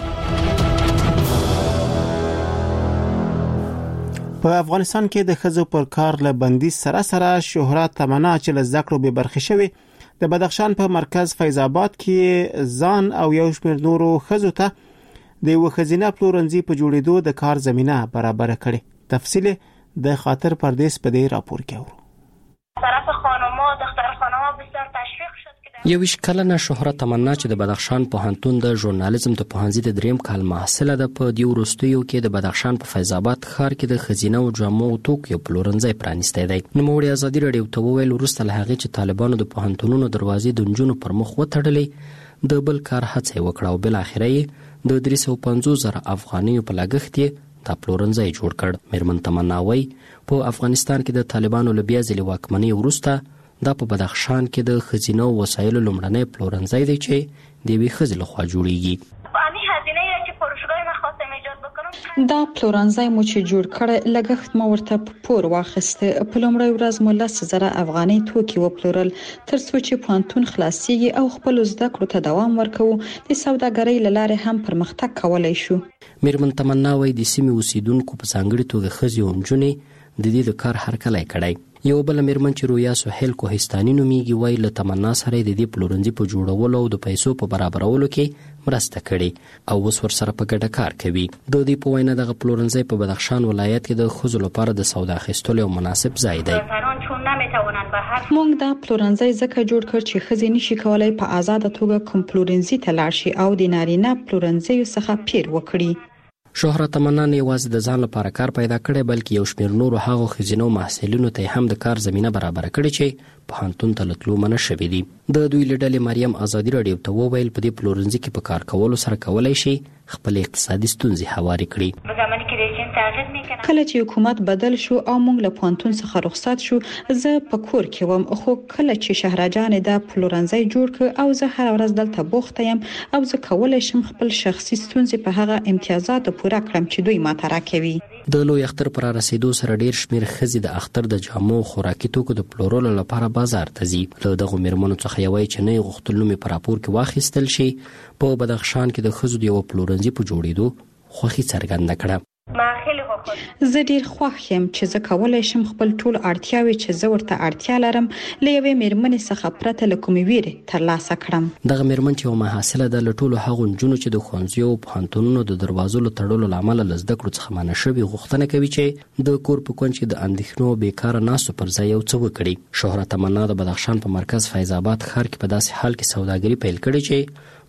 په افغانستان کې د ښځو پر کار له بندیز سره سره شهرت تمنا چې له زده کړو به برخه شوي د بدخشان په مرکز فیض آباد کې ځان او یو شمېر نورو ښځو ته د یو خزینه پلورنځي په جوړېدو د کار زمينه برابر کړي. تفصیل د خاطر پردیس په دې راپور کې اورو. طرف خانم‌ها دختر خانم‌ها بسیار تشویق شد. یویش کلنه شهرت تمنا چې د بدخشان پوهنتون د ژورنالیزم د پوهنځي د دریم کال محصله ده په دیو وروستیو کې د بدخشان په فیض آباد ښار کې د خزینه او جامو توکو پلورنځي پرانیستی دی. نوموړي ازادي رادیو ته وویل وروسته له هغې چې طالبانو د پوهنتونونو دروازې د نجونو پر مخ وتړلې د بل کار هڅه وکړه او بل اخره یې د درې سوه پنځوس زره افغانیو په لګښت یې دا پلورنځی جوړ کړ. میرمن تمنا وایي په افغانستان کې د طالبانو له بیا ځلې واکمنۍ وروسته دا په بدخشان کې د ښځینه وسایلو لومړنی پلورنځی دی چې د یوې ښځې لخوا جوړیږي. دا پلورنځی مو چې جوړ کړ لګښت مو ورته پور واخیسته. په لومړۍ ورځ مو لس زره افغاني توکي وپلورل تر څو چې پوهنتون خلاصيږي او خپل زده کړو ته دوام ورکوو. د سوداګرۍ له لارې هم پرمختګ کولای شو. میرمن تمنا وایي د سیمې اوسیدونکو په ځانګړي توګه ښځې او نجونې د دې د کار هرکلی کړی. یو بل میرمن چې رویا سهیل کوهستاني نومیږي وایي له تمنا سره د دې پلورنځي په جوړولو او د پیسو په برابرولو کې مرسته کړې او اوس ورسره په ګډه کار کوي. د دې په وینا دغه پلورنځی په بدخشان ولایت کې د ښځو لپاره د سودا اخیستلو یو مناسب ځای دی. موږ دا پلورنځی ځکه جوړ کړ چې ښځې نشي کولای په آزاده توګه کوم پلورنځي ته لاړ شي او د نارینه پلورنځیو څخه پیر وکړي. شهرت تمنا نه یوازې د ځان لپاره کار پیدا کړی بلکې یو شمېر نورو هغو ښځینو محصلینو ته هم د کار زمینه برابر کړې چې پوهنتون ته له تلو منع شوي دي. د دوی له ډلې مریم ازادي رادیو ته وویل په دې پلورنځي کې په کار کولو سره کولی شي خپل اقتصادي ستونزې هوارې کړي. کله چې حکومت بدل شو او موږ له پوهنتون څخه رخصت شو زه په کور کې وم، خو کله چې شهرجان دا پلورنځی جوړ کړ او زه هر ورځ دلته بوخته یم او زه کولای شم خپل شخصي ستونزې په هغه امتیازاتو پوره کړم چې دوی ماته راکوي. د لوی اختر پر رسیدو سره ډیر شمیر ښځې د اختر د جامو خوراکي توکو د پلورلو لپاره بازار ته ځي. له دغو میرمنو څخه یوه چې نه یې غوښتل نوم یې په راپور کې واخیستل شي په بدخشان کې د ښځو د یوه پلورنځي په جوړېدو خوښي څرګنده کړه. زه ډیر خوښ یم چې زه کولای شم خپل ټول اړتیاوې چې زه ورته اړتیا لرم له یوې میرمنې څخه پرته له کومې ویرې ترلاسه کړم. دغه میرمن چې یوه محصله ده له ټولو هغو نجونو چې د ښوونځیو او پوهنتونونو د دروازو له تړلو له امله له زده کړو څخه منع شوي غوښتنه کوي چې د کور په کونج کې د اندېښنو بېکاره ناستو پر ځای یو څه وکړي. شهرت تمنا د بدخشان په مرکز فیض آباد ښار کې په داسې حال کې سوداګري پیل کړې چې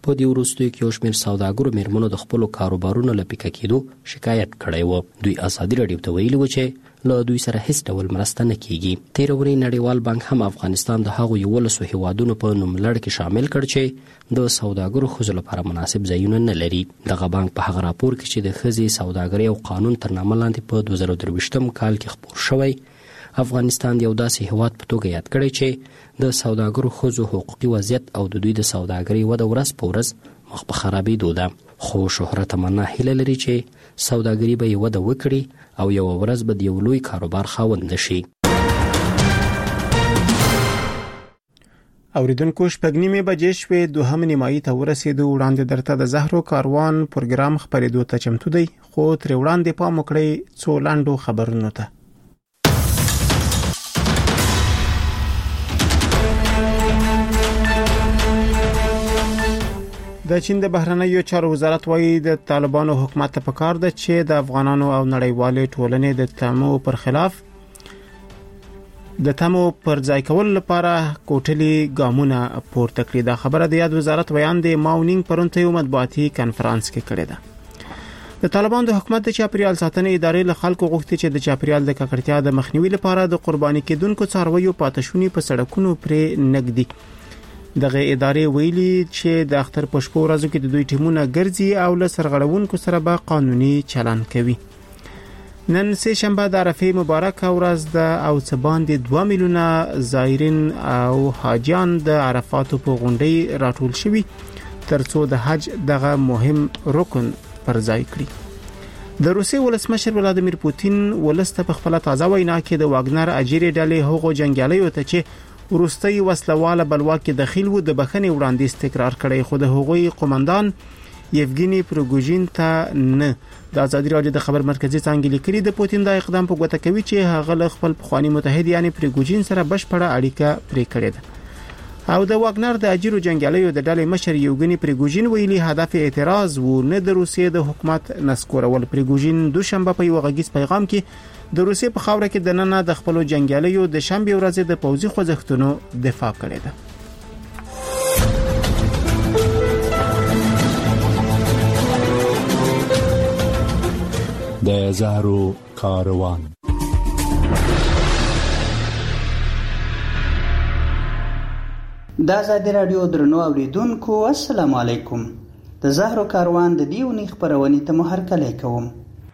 په دې وروستیو کې یو شمېر سوداګرو میرمنو د خپلو کاروبارونو له پیکه کېدو شکایت کړی و. دوی ازادي راډیو ته ویلي و چې له دوی سره هیڅ ډول مرسته نه کیږي. تېره اونۍ نړیوال بانک هم افغانستان د هغو یولسو هیوادونو په نوملړ کې شامل کړ چې د سوداګرو ښځو لپاره مناسب ځایونه نه لري. دغه بانک په هغه راپور کې چې د ښځې سوداګرۍ او قانون تر نامه لاندې په دوه زره درویشتم کال کې خپور شوی، افغانستان یو داسې هیواد په توګه یاد کړی چې د سوداګرو ښځو حقوقي وضعیت او د دوی د سوداګرۍ وده ورځ په ورځ مخ په خرابېدو ده. خو شهرت تمنا هیله لري چې سوداګري به یې وده وکړي او یو ورځ به د یو لوی کاروبار خاوند شي. اوریدونکو شپږ نیمې بجې شوې، دوهم نیمایي ته ورسېدو. وړاندې درته د زهرو کاروان پروګرام خپرېدو ته چمتو دی، خو تر وړاندې پام وکړئ څو لاندو خبرونو ته. د چین د بهرنیو چارو وزارت وايي د طالبانو حکومت ته پکار ده چې د افغانانو او نړیوالې ټولنې د تمو پر خلاف د تمو پر ځای کول لپاره کوټلي ګامونه پورته کړي. دا خبره د یاد وزارت بیان د ماونینګ پرونته یو مطبوعاتي کانفرنس کې کړې ده. د طالبانو د حکومت د چاپریال ساتنې ادارې له خلکو غوښتي چې د چاپریال د ککړتیا د مخنیوي لپاره د قرباني کېدونکو څارویو پاتشونی په سړکونو پرې نګدي. دغه ادارې ویلي چې د اختر په شپو ورځو کې د دوی ټیمونه ګرځي او له سرغړونکو سره به قانوني چلند کوي. نن سه شنبه د عرفه مبارکه ورځ ده او څه باندې دوه میلیونه زایرین او حاجیان د عرفات په غونډې راټول شوي ترڅو د حج دغه مهم رکن پر ځای کړي. د روسیې ولسمشر ولادیمیر پوتین ولسته په خپل تازه وینا کې د واګنر اجیري ډلې هغو جنگیالیو ته چې وروستي وسلواله بلوا کې داخل و د بخښنې وړاندیز تکرار کړی، خو د هغوی قومندان یفګینی پروګوژین ته نه. د ازادي راډیو د خبر مرکزی څنګه لیکلي د پوتین د اقدام په ګوته کوي چې هغه له خپل پخوانی متحد یعنی پروګوژین سره بشپړه اړیکه پرې کړې ده. او د واګنر د اجیرو جنگیالیو د ډلې مشر یوګینی پروګوژین ویلي هدف اعتراض و نه د روسیې د حکومت نسکورول. پروګوژین دوشنبه په یو غږیز پیغام کې د روسیې په خاوره کې د نننه د خپل جنگیالیو د شنبه ورځې د پوځي خوځښتونو دفاع کړې ده. د زهرو کاروان. د ازادي راډیو درنو اوریدونکو السلام علیکم. د زهرو کاروان د دیونی خبرونې ته محرکلی کوم.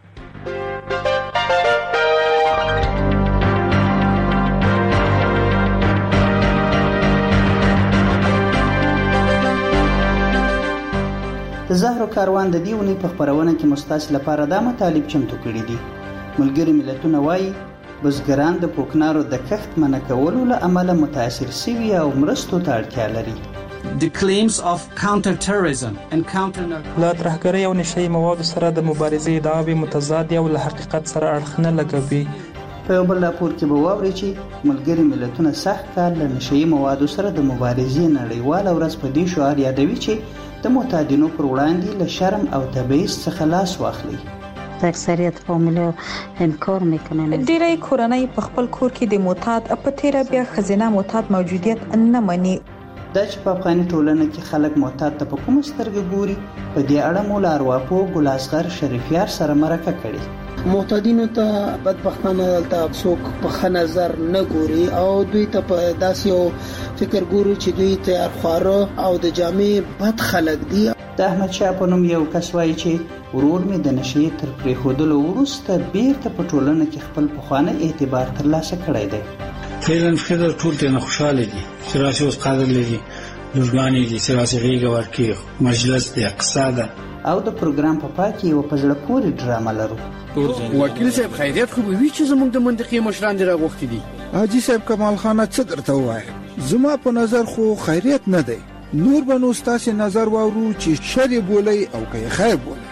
د زهرو کاروان د دیونی په خبرونه کې مستاس لپاره د مطالب چمتو کړي دي. ملګری ملتونه وايي بزګران د پوکنارو د کښت منع کولو له امله متاثر شوي او مرستو ته اړتیا لري. The claims of counter-terrorism and counter لا ترهګرۍ او نشئی موادو سره د مبارزې دعاوې متضاد او له حقیقت سره اړخ نه لګوي. په یو بل راپور کې به واورئ چې ملګری ملتونه سخت کار له نشئی موادو سره د مبارزې نړیواله ورځ په دې شعار یادوي چې د معتادینو پر وړاندې له شرم او تبعیض څخه لاس واخلي. اکثریت فامیل انکار میکنن. ډیری کورنۍ په خپل کور کې د معتاد په تیر بیا خزینه معتاد موجودیت نه مني. دا چې په افغاني ټولنه کې خلک معتاد ته په کوم سترګه ګوري، په دې اړه مولا ارواپو ګلاسغر شریفیار سره مرکه کړي. معتادینو ته بدبختانه دلته څوک په ښه نظر نه ګوري او دوی ته په داسې یو فکر ګوري چې دوی تیار خواره او د جامې بد خلک دي. د احمد شاه په نوم یو کس وایي چې ورور مې د نشې تر پرېښودلو وروسته بیرته په ټولنه کې خپل پخوانی اعتبار ترلاسه کړی دی. فعلا خضر ټول ته نه خوشاله دي چې راشي اوس قادر لري لږګانی دي چې راشي غیږه ورکړي مجلس د اقتصاد او د پروګرام په پای کې یو په زړه پورې ډرامه لرو. وکیل صاحب خیریت خو به وي چې زموږ د منطقې مشران دې راغوښتي دي. حاجي صاحب کمال خان څه درته وایي؟ زما په نظر خو خیریت نه دی. نور به نو ستاسو نظر واورو چې شر بولي او که خیر بولي.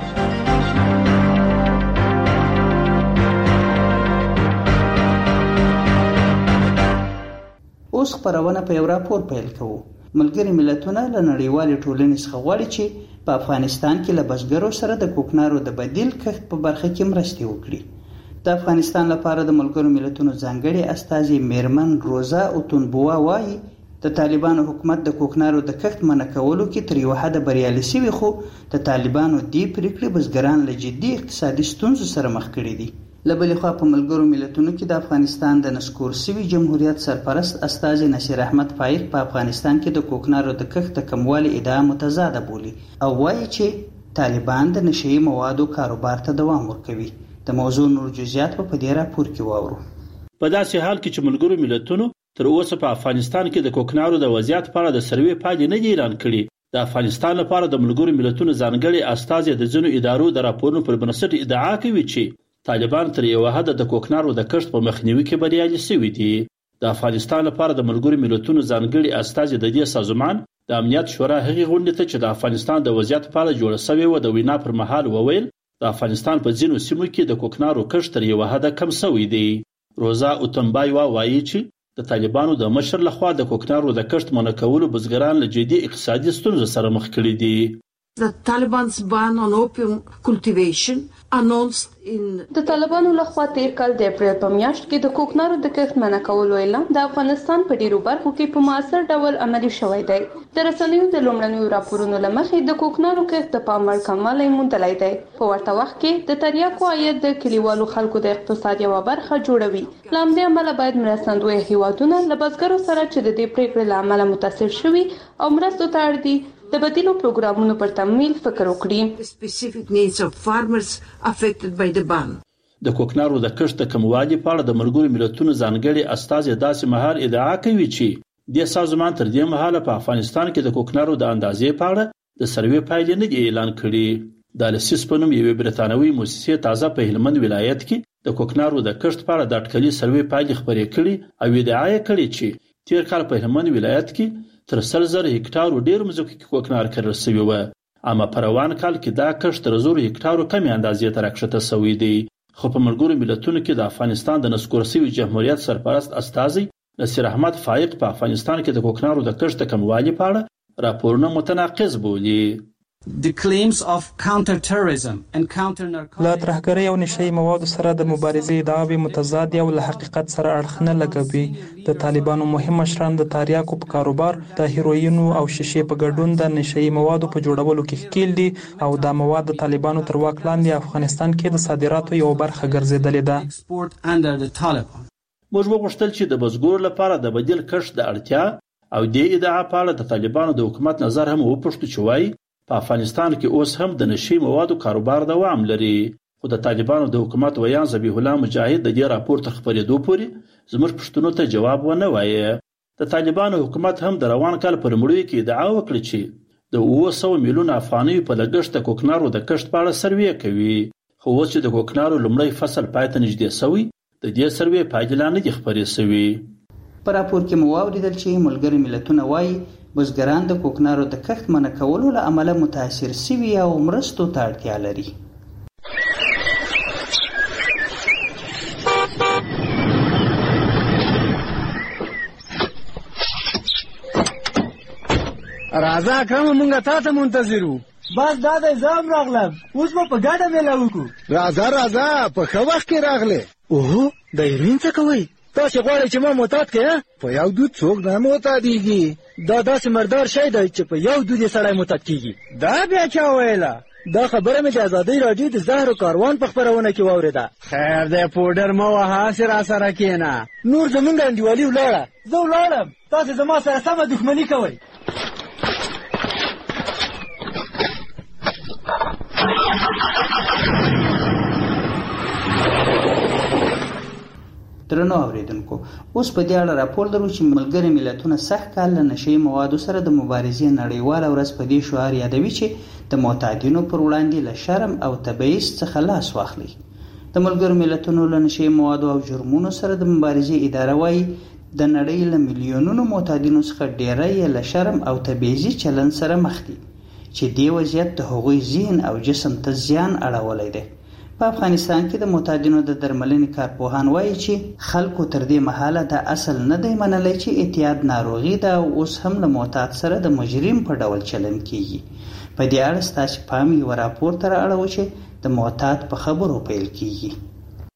اوس خبرونه په یو راپور پیل کوو. ملګری ملتونه له نړیوالې ټولنې څخه غواړي چې په افغانستان کې له بزګرو سره د کوکنارو د بدیل کښت په برخه کې مرستې وکړي. د افغانستان لپاره د ملګرو ملتونو ځانګړي استازي میرمن روزا اوتونبوا وایي د طالبانو حکومت د کوکنارو د کښت منع کولو کې تر یو حده بریالي شوی، خو د طالبانو دې پریکړې بزګران له جدي اقتصادي ستونزو سره مخ کړي دي. له بلې خوا په ملګرو ملتونو کې د افغانستان د نسکور شوي جمهوریت سرپرست استازي نصیر احمد فایق په افغانستان کې د کوکنارو د کښت د کموالي ادعا متضاده بولي او وایي چې طالبان د نشهیي موادو کاروبار ته دوام ورکوي. د موضوع نور جزئیات په دې راپور کې واورو. په داسې حال کې چې ملګرو ملتونو تر اوسه په افغانستان کې د کوکنارو د وضعیت په اړه د سروې پایلې نه دي اعلان کړي، د افغانستان لپاره د ملګرو ملتونو ځانګړي استازي د ځینو ادارو د راپورونو پر بنسټ ادعا کوي چې طالبان تر یو حده د کوکنارو د کښت په مخنیوي کې بریالي شوي دي. د افغانستان لپاره د ملګرو ملتونو ځانګړي استازي د دې سازمان د امنیت شورا هغې غونډې ته چې د افغانستان د وضعیت په اړه جوړه شوې وه د وینا پر مهال وویل د افغانستان په ځینو سیمو کې د کوکنارو کښت تر یو حده کم شوی دی. روزا اوتنبایوا وایي چې د طالبانو د مشر لخوا د کوکنارو د کښت منع کولو بزګران له جدي اقتصادي ستونزو سره مخ کړي دي. The Taliban's ban on opium cultivation announced in د طالبانو لخوا تیر کال د اپریل په میاشت کې د کوکنارو د کښت منع کولو اعلان د افغانستان په ډیرو برخو کې په مؤثر ډول عملي شوی دی. د رسنیو د لومړنیو راپورونو له مخې د کوکنارو کښت د پام وړ کموالی موندلی دی. په ورته وخت کې د تریاکو عاید د کلیوالو خلکو د اقتصاد یوه برخه جوړوي. له همدې امله باید مرستندویه هیوادونه له بزګرو سره چې د دې پریکړې له امله متاثر شوي او مرستو ته اړ دي د بدیلو پروګرامونو پر تمویل فکر وکړي. specific needs of farmers affected by the ban. د کوکنارو د کښت د کموالي په اړه د ملګرو ملتونو ځانګړي استازي داسې مهال ادعا کوي چې د سازمان تر دې مهاله په افغانستان کې د کوکنارو د اندازې په اړه د سروې پایلې نه دي اعلان کړي. د السیس په نوم یوې برتانوي موسسې تازه په هلمند ولایت کې د کوکنارو د کښت په اړه د اټکلي سروې پایلې خپرې کړي او ادعا یې کړې چې تیر کال په هلمند ولایت کې تر سل زره هکټارو ډیر مځکو کې کوکنار کرل شوی و، اما په روان کال کې دا کښت تر زرو هکټارو کمې اندازې ته راکښته شوی دی. خو په ملګرو ملتونو کې د افغانستان د نسکور شوي جمهوریت سرپرست استازي نصیر احمد فایق په افغانستان کې د کوکنارو د کښت د کموالي په اړه راپورونه متناقض بولي. The claims of counter-terrorism and counter-narcotics لا ترهګرۍ او نشهیي موادو سره د مبارزې ادعاوې متضادې او له حقیقت سره اړخ نه لګوي. د طالبانو مهم مشران د تریاکو په کاروبار، د هیروینو او شیشې په ګډون د نشهیي موادو په جوړولو کې ښکیل دي او دا مواد د طالبانو تر واک لاندې افغانستان کې د صادراتو یو برخه ګرځېدلې ده. موږ وغوښتل چې د بزګرو لپاره د بدیل کښت د اړتیا او دې ادعا په اړه د طالبانو د حکومت نظر هم وپوښتو چې وایي په افغانستان کې اوس هم د نشهیي موادو کاروبار دوام لري. خو د طالبانو د حکومت ویان ذبیح الله مجاهد د دې راپور تر خپرېدو پورې زموږ پوښتنو ته جواب ونه وایه. د طالبانو حکومت هم د روان کال پر مړیو کې ادعا وکړه چې د اوه سوه میلیونه افغانیو په لګښت د کوکنارو د کښت په اړه سروې کوي. خو اوس چې د کوکنارو لومړی فصل پای ته نږدې شوی د دې سروې پایلې لا نه دي خپرې شوي. په راپور کې مو واوریدل چې ملګري ملتونه وایي بزګران د کوکنارو د کښت منع کولو له امله متاثر شوي او مرستو ته اړتیا لري. راځه اکرم مونږ تا ته منتظر وو. بس دا د ځام راغلم، اوس به په ګډه میله وکړو. راځه راځه په ښه وخت کې راغلې. اوهو د هیروین څه کوئ؟ تاسې غواړئ چې ما معتاد کړې؟ په یو دود څوک نه معتادېږي. دا داسې مردار شی دی چې په یو دود یې سړی معتاد کېږي. دا بیا چا ویله؟ دا خبره مې د ازادۍ راډیو د زهرو کاروان په خپرونه کې واورېده. خیر دی پوډر مه وهه، هسې راسره کښېنه. نور زموږ انډیوالي ولاړه، زه ولاړم، تاسې زما سره سمه دښمني کوئ. درنو اوریدونکو، اوس په دې اړه راپور لرو چې ملګري ملتونه سخت کال له نشهیي موادو سره د مبارزې نړیواله ورځ په دې شعار یادوي چې د معتادینو پر وړاندې له شرم او تبعیض څخه لاس واخلي. د ملګرو ملتونو له نشهیي موادو او جرمونو سره د مبارزې اداره وایي د نړۍ له میلیونونو معتادینو څخه ډیری یې له شرم او تبعیضي چلند سره مخ دي چې دې وضعیت د هغوی ذهن او جسم ته زیان اړولی دی. په افغانستان کې د معتادینو د درملنې کارپوهان وایي چې خلکو تر دې مهاله دا اصل نه دی منلی چې اعتیاد ناروغي ده او اوس هم له معتاد سره د مجرم په ډول چلند کیږي. په دې اړه ستاسو پام یو راپور ته رااړوي چې د معتاد په خبرو پیل کیږي.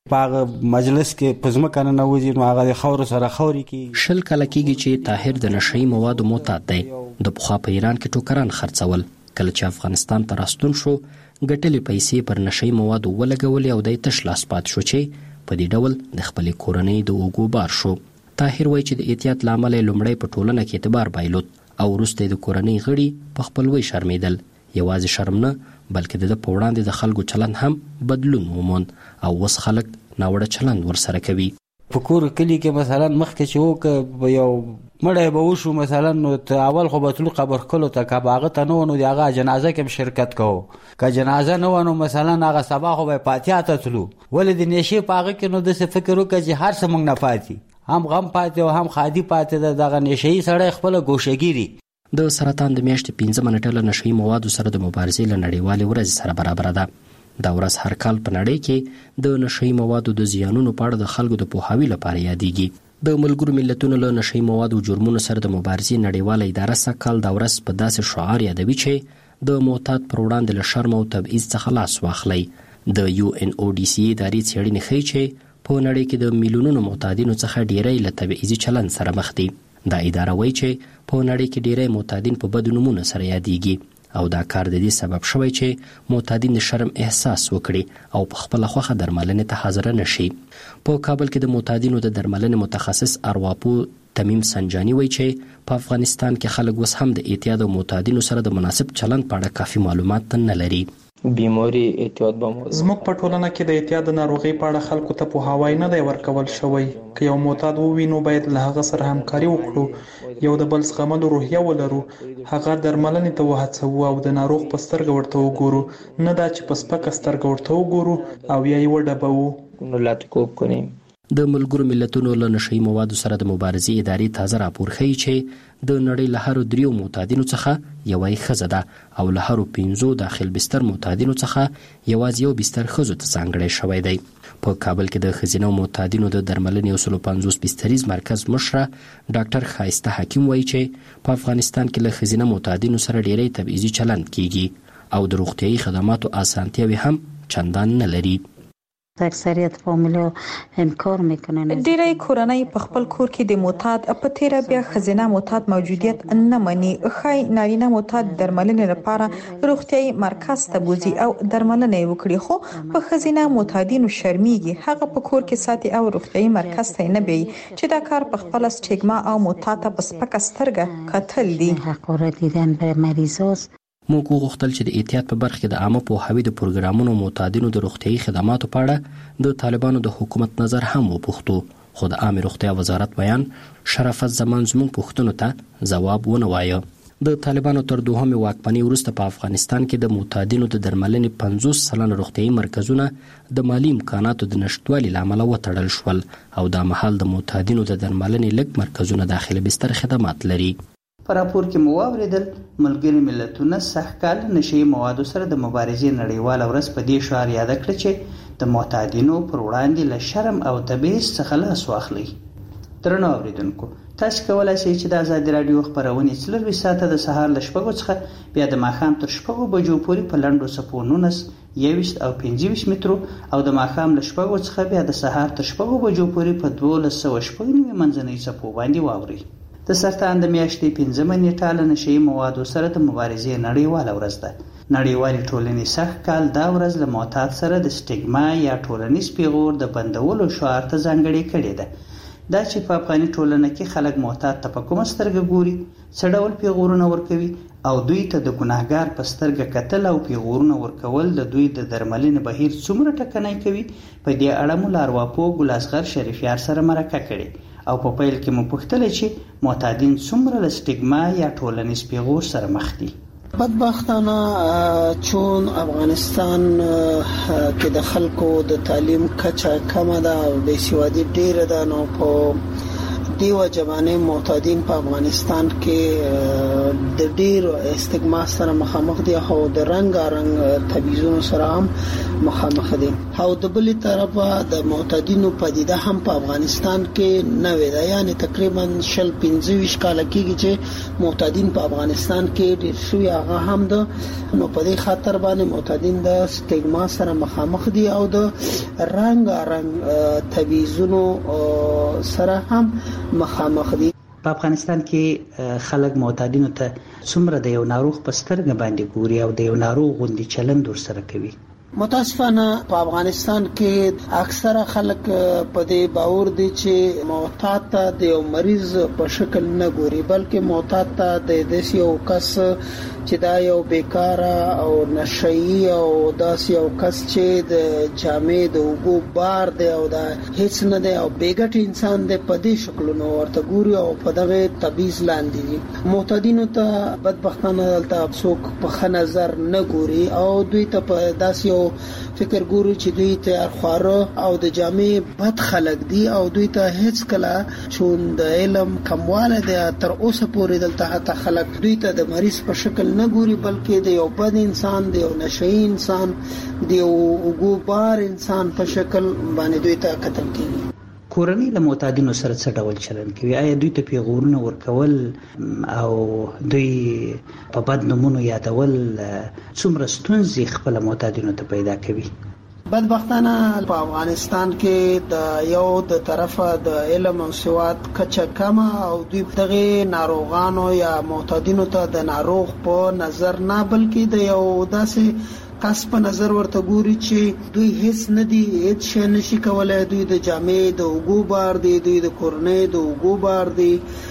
په مجلس کې پزما کنه نوځي نو هغه خور سره خوري کې شل کله کېږي چې طاهر د نشئی موادو معتاد دی. د پخوا په ایران کې ټوکران خرڅول، کله چې افغانستان ته راستون شو ګټلې پیسې پر نشئی موادو ولګولې او د تش لاس پات شو چې په دې ډول د خپل کورنۍ د اوګو بار شو. طاهر وایي چې د احتیاط لامل لومړی په ټولنه کې اعتبار بایلود او وروسته د کورنۍ غړي په خپلوي شرمېدل. یوازې شرم نه بلکې د په وړاندې د خلکو چلند هم بدلون وموند او اوس خلک ناوړه چلند ورسره کوي. په کور کلی کې مثلا مخکې چې وک یو مړی به وشو مثلا نو اول خو به تلو قبر کلو ته که هغه ته نه نو د هغه جنازه کې شرکت کوو، که جنازه نه نو مثلا هغه سبا خو به پاتیا ته تلو. ولې د نشي په هغه کې نو داسې فکر وکړه چې هر څه موږ نه پاتې، هم غم پاتې او هم خادي پاتې ده. دغه نشي سړی خپله ګوشهګیري. د سرطان د میاشتې پنځمه نیټه له نشئی موادو سره د مبارزې له نړیوالې ورځې سره برابره ده. دا ورځ هر کال په نړۍ کې د نشئی موادو د زیانونو په اړه د خلکو د پوهاوي لپاره یادېږي. د ملګرو ملتونو له نشئی موادو جرمونو سره د مبارزې نړیواله اداره سږکال دا ورځ په داسې شعار یادوي چې د معتاد پر وړاندې له شرم او تبعیض څخه لاس واخلئ. د یو ان او ډي سي ادارې څېړنې ښیي چې په نړۍ کې د میلیونونو معتادینو څخه ډیری له تبعیضي چلند سره مخ دي. دا اداره وایي چې په نړۍ کې ډیری معتادین په بدو نومونو سره یادېږي او دا کار د دې سبب شوی چې معتادین د شرم احساس وکړي او په خپله خوښه درملنې ته حاضره نشي. په کابل کې د معتادینو د درملنې متخصص ارواپو تمیم سنجانی وایي چې په افغانستان کې خلک اوس هم د اعتیاد او معتادینو سره د مناسب چلند په اړه کافي معلومات نه لري. بیماری اعتیاد به مو زموږ په ټولنه کې د اعتیاد د ناروغۍ په اړه خلکو ته پوهاوی نه دی ورکول شوی. که یو معتاد ووینو باید له هغه سره همکاري وکړو، یو د بل زغملو روحیه ولرو، هغه درملنې ته وهڅوو او د ناروغ په سترګه ورته وګورو، نه دا چې په سپکه سترګه ورته وګورو او یا یې وډبوو. نو لاتکوب کنیم. د ملګرو ملتونو له نشئی موادو سره د مبارزې ادارې تازه راپور ښیي چې د نړۍ له هرو دریو معتادینو څخه یوه یې ښځه ده او له هرو پنځو داخل بستر معتادینو څخه یوازې یو بستر ښځو ته ځانګړی شوی دی. په کابل کې د ښځینه معتادینو د درملنې یو سلو پنځوس بستریز مرکز مشره ډاکټر ښایسته حکیم وایي چې په افغانستان کې له ښځینه معتادینو سره ډیری تبعیضي چلند کیږي او د روغتیایي خدماتو اسانتیاوې هم چندان نه لري. اکثریت فامیل انکار میکنن. ډیری کورنۍ په خپل کور کې د معتاد په تیر بیا خزینه معتاد موجودیت نه مني. خای نارینه معتاد درملنې لپاره روغتيایي مرکز ته بوزي او درملنه وکړي، خو په خزینه معتادینو شرمېږي. هغه په کور کې ساتي او روغتيایي مرکز ته نه بي چې دا کار په خپل سټیګما او معتاد په سپکه سترګه کتل دي. حقوق دیدن به مریضاس موږ غوښتل چې د احتیاط په برخه کې د عامه پوهاوي د پروګرامونو معتادینو د روغتيایي خدماتو په اړه د طالبانو د حکومت نظر هم وپوښتو، خو د عامه روغتیا وزارت بیان شرافت زمان زموږ پوښتنو ته ځواب ونه وایه. د طالبانو تر دوهمې واکمنۍ وروسته په افغانستان کې د معتادینو د درملنې پنځوس سلنه روغتيایي مرکزونه د مالی امکاناتو د نشټوالي له امله وتړل شول او دا مهال د معتادینو د درملنې لږ مرکزونه داخلي بستر خدمات لري. په راپور کې مو واوریدل ملګري ملتونه سږکال نشئی موادو سره د مبارزې نړیواله ورځ په دې شعار یاد کړ چې د معتادینو پر وړاندې له شرم او تبعیض څخه لاس واخلي. درنو اوریدونکو، تاسو کولای شئ چې د آزادي رادیو خبرونه څلور ساعته د سهار له شپږو څخه بیا د ماښام تر شپږو بجو پورې په لنډو څپو نولس، یوویشت او پنځه ویشت مترو او د ماښام له شپږو څخه بیا د سهار تر شپږو بجو پورې په دولس سوه شپږ نوي منځنۍ څپو باندې واورئ. د سرطان د میاشتې پنځمه نیټه له نشئی موادو سره د مبارزې نړیواله ورځ ده. نړیوالې ټولنې سږکال دا ورځ له معتاد سره د سټیګما یا ټولنیز پیغور د بندولو شعار ته ځانګړې کړې ده. دا چې په افغاني ټولنه کې خلک معتاد ته په کومه سترګه ګوري، څه ډول پیغورونه ورکوي او دوی ته د ګناهګار په سترګه کتل او پیغورونه ورکول د دوی د درملنې بهیر څومره ټکنی کوي. په دې اړه مو له ارواپوه ګلاسغر شریفیار سره مرکه کړې او په پیل کې مو پوښتل چې معتادین څومره له سټیګما یا ټولنیز پیغور سره مخ دي. بدبختانه چون افغانستان کې د خلکو د تعلیم کچه کمه ده او د سوادي ډیره ده، نو په دیو جوانه معتادین په افغانستان کې د ډیر استګما سره مخامخ دي او د رنگ رنگ تبعیضونو سره هم مخامخ دي. او د بلې طرفه د معتادینو پدیده هم په افغانستان کې نوې ده، یعنی تقریبا شل پنځه ویشت کال کېږي چې معتادین په افغانستان کې ډیر شوي، هغه هم ده. نو په دې خاطر باندې معتادین د استګما سره مخامخ دي او د رنگ رنگ تبعیضونو سره هم مخامخ دي. په افغانستان کې خلک معتادینو ته څومره د یو ناروغ په سترګه باندې ګوري او د یو ناروغ غوندي چلند ورسره کوي؟ متاسفانه په افغانستان کې اکثره خلک په دې باور دي چې معتاد ته د یو مریض په شکل نه ګوري، بلکې معتاد ته د دې یو کس چې دا یو بیکاره او نشئی او داس یو کس چې د جامې د وګو بار دی او دا هیڅ نه دی او بیګټ انسان دی، په دې شکلونو ورته ګوري او په دغه تبعیض لاندې دي. معتادینو ته بدبختانه دلته څوک په ښه نظر نه ګوري او دوی ته په داسې یو فکر ګوري چې دوی تیار خواره او د جامې بد خلک دي او دوی ته هیڅ کله چون د علم کمواله دی. تر اوسه پورې دلته حتی خلک دوی ته د مریض په شکل نه ګوري، بلکې د یو بد انسان، د یو نشئی انسان، د یو وګوبار انسان په شکل باندې دوی ته کتل کیږي. کورنۍ له معتادینو سره څه ډول چلند کوي؟ آیا دوی ته پیغورونه ورکول او دوی په بد نومونو یادول څومره ستونزې خپل معتادینو ته پیدا کوي؟ بدبختانه په افغانستان کې د یو د طرفه د علم او سواد کچه کمه او دوی دغه ناروغانو یا معتادینو ته د ناروغ په نظر نه بلکې د یو داسې کس په نظر ورته ګوري چې دوی هیڅ نه دي، هیڅ شی نشي کولای، دوی د جامې د وګو بار دي، دوی د کورنۍ د وګو بار دي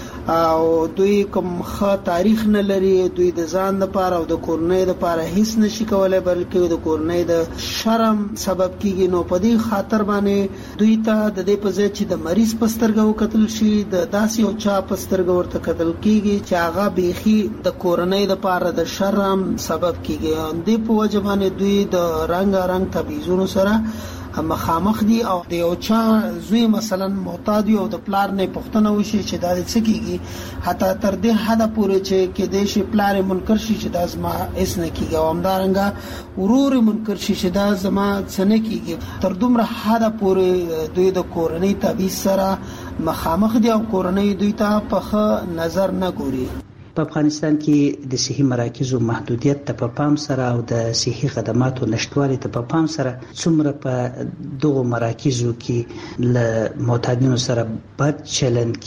او دوی کوم ښه تاریخ نه لري، دوی د ځان لپاره او د کورنۍ لپاره هیڅ نشي کولای، بلکې د کورنۍ د شرم سبب کیږي. نو په دې خاطر باندې دوی ته د دې په ځای چې د مریض په سترګه وکتل شي، د داسې یو چا په سترګه ورته کتل کیږي چې هغه بیخي د کورنۍ لپاره د شرم سبب کیږي. دې په وجه باندې دوی د رنگ رنگ تبعیضونو سره مخامخ دي او د یو چا زوی مثلا معتاد او د پلار نه پښتنه وشي چې دا څه کیږي، حتی تر دې حد پورې چې کې د شي پلار منکر شي چې دا زما اس نه کیږي او همدارنګه ورور منکر شي چې دا زما څه نه کیږي. تر دومره حد پورې دوی د کورنۍ تبعیض سره مخامخ دي او کورنۍ دوی ته په ښه نظر نه ګوري. په افغانستان کې د صحي مراکزو محدودیت ته په پام سره او د صحي خدماتو نشټوالي ته په پام سره څومره په دغو مراکزو کې له معتادینو سره بد چلند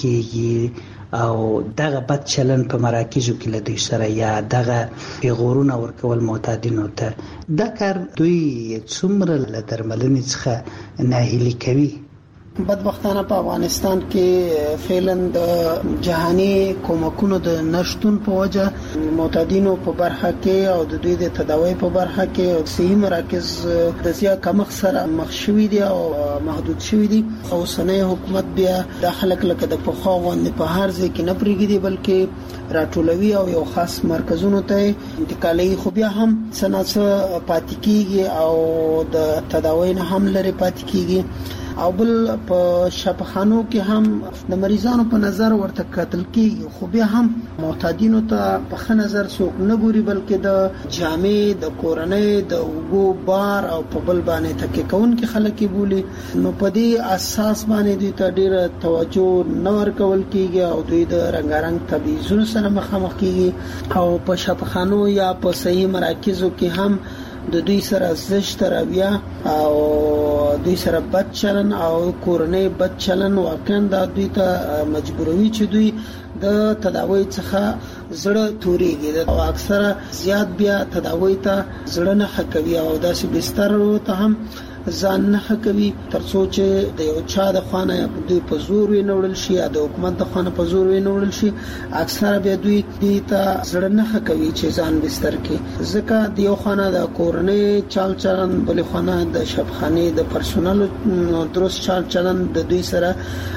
کیږي او دغه بد چلند په مراکزو کې له دوی سره یا دغه پیغورونه ورکول معتادینو ته، دا کار دوی څومره له درملنې څخه ناهیلي کوي؟ بدبختانه په افغانستان کې فعلا د جهاني کومکونو د نشټون په وجه معتادینو په برخه کې او د دوی د تداوی په برخه کې صحي مراکز د زیات کمښت سره مخ شوي دي او محدود شوي دي. اوسنۍ حکومت بیا د خلک لکه د پخوا غوندې په هر ځای کې نه پرېږدي، بلکې راټولوي او یو خاص مرکزونو ته انتقالي، خو بیا هم څه نه څه پاتې کېږي او د تداوی نه هم لرې پاتې کېږي. او بل په شفاخانو کې هم د مریضانو په نظر ورته کتل کېږي، خو بیا هم معتادینو ته په ښه نظر څوک نه ګوري، بلکې د جامې د کورنۍ د وګو بار او په بل باندې تکیه کوونکي خلک یې بولي. نو په دې اساس باندې دوی ته ډېره توجه نه ورکول کېږي او دوی د رنګارنګ تبعیضونو سره مخامخ کېږي او په شفاخانو یا په صحي مراکزو کې هم د دوی سره زشت رویه او دوی سره بد چلن او کورنۍ بد چلن واقعا د دوی ته مجبوروي چې دوی د تداوی څخه زړه توريږي او اکثره زیات بیا تداوی ته زړه نه حکوي او داسې بستر ته هم ځان نه کوي ترڅو چې د یو چا د خوانه دوی په زور وینول شي یا د حکومت د خوانه په زور وینول شي. اکثره به دوی دې ته زړه نه کوي چې ځان بستر کې، ځکه د یو خوانه د کورنۍ چال چلن، بل خوانه د شفخانه د پرسونل درست چال چلن د دوی سره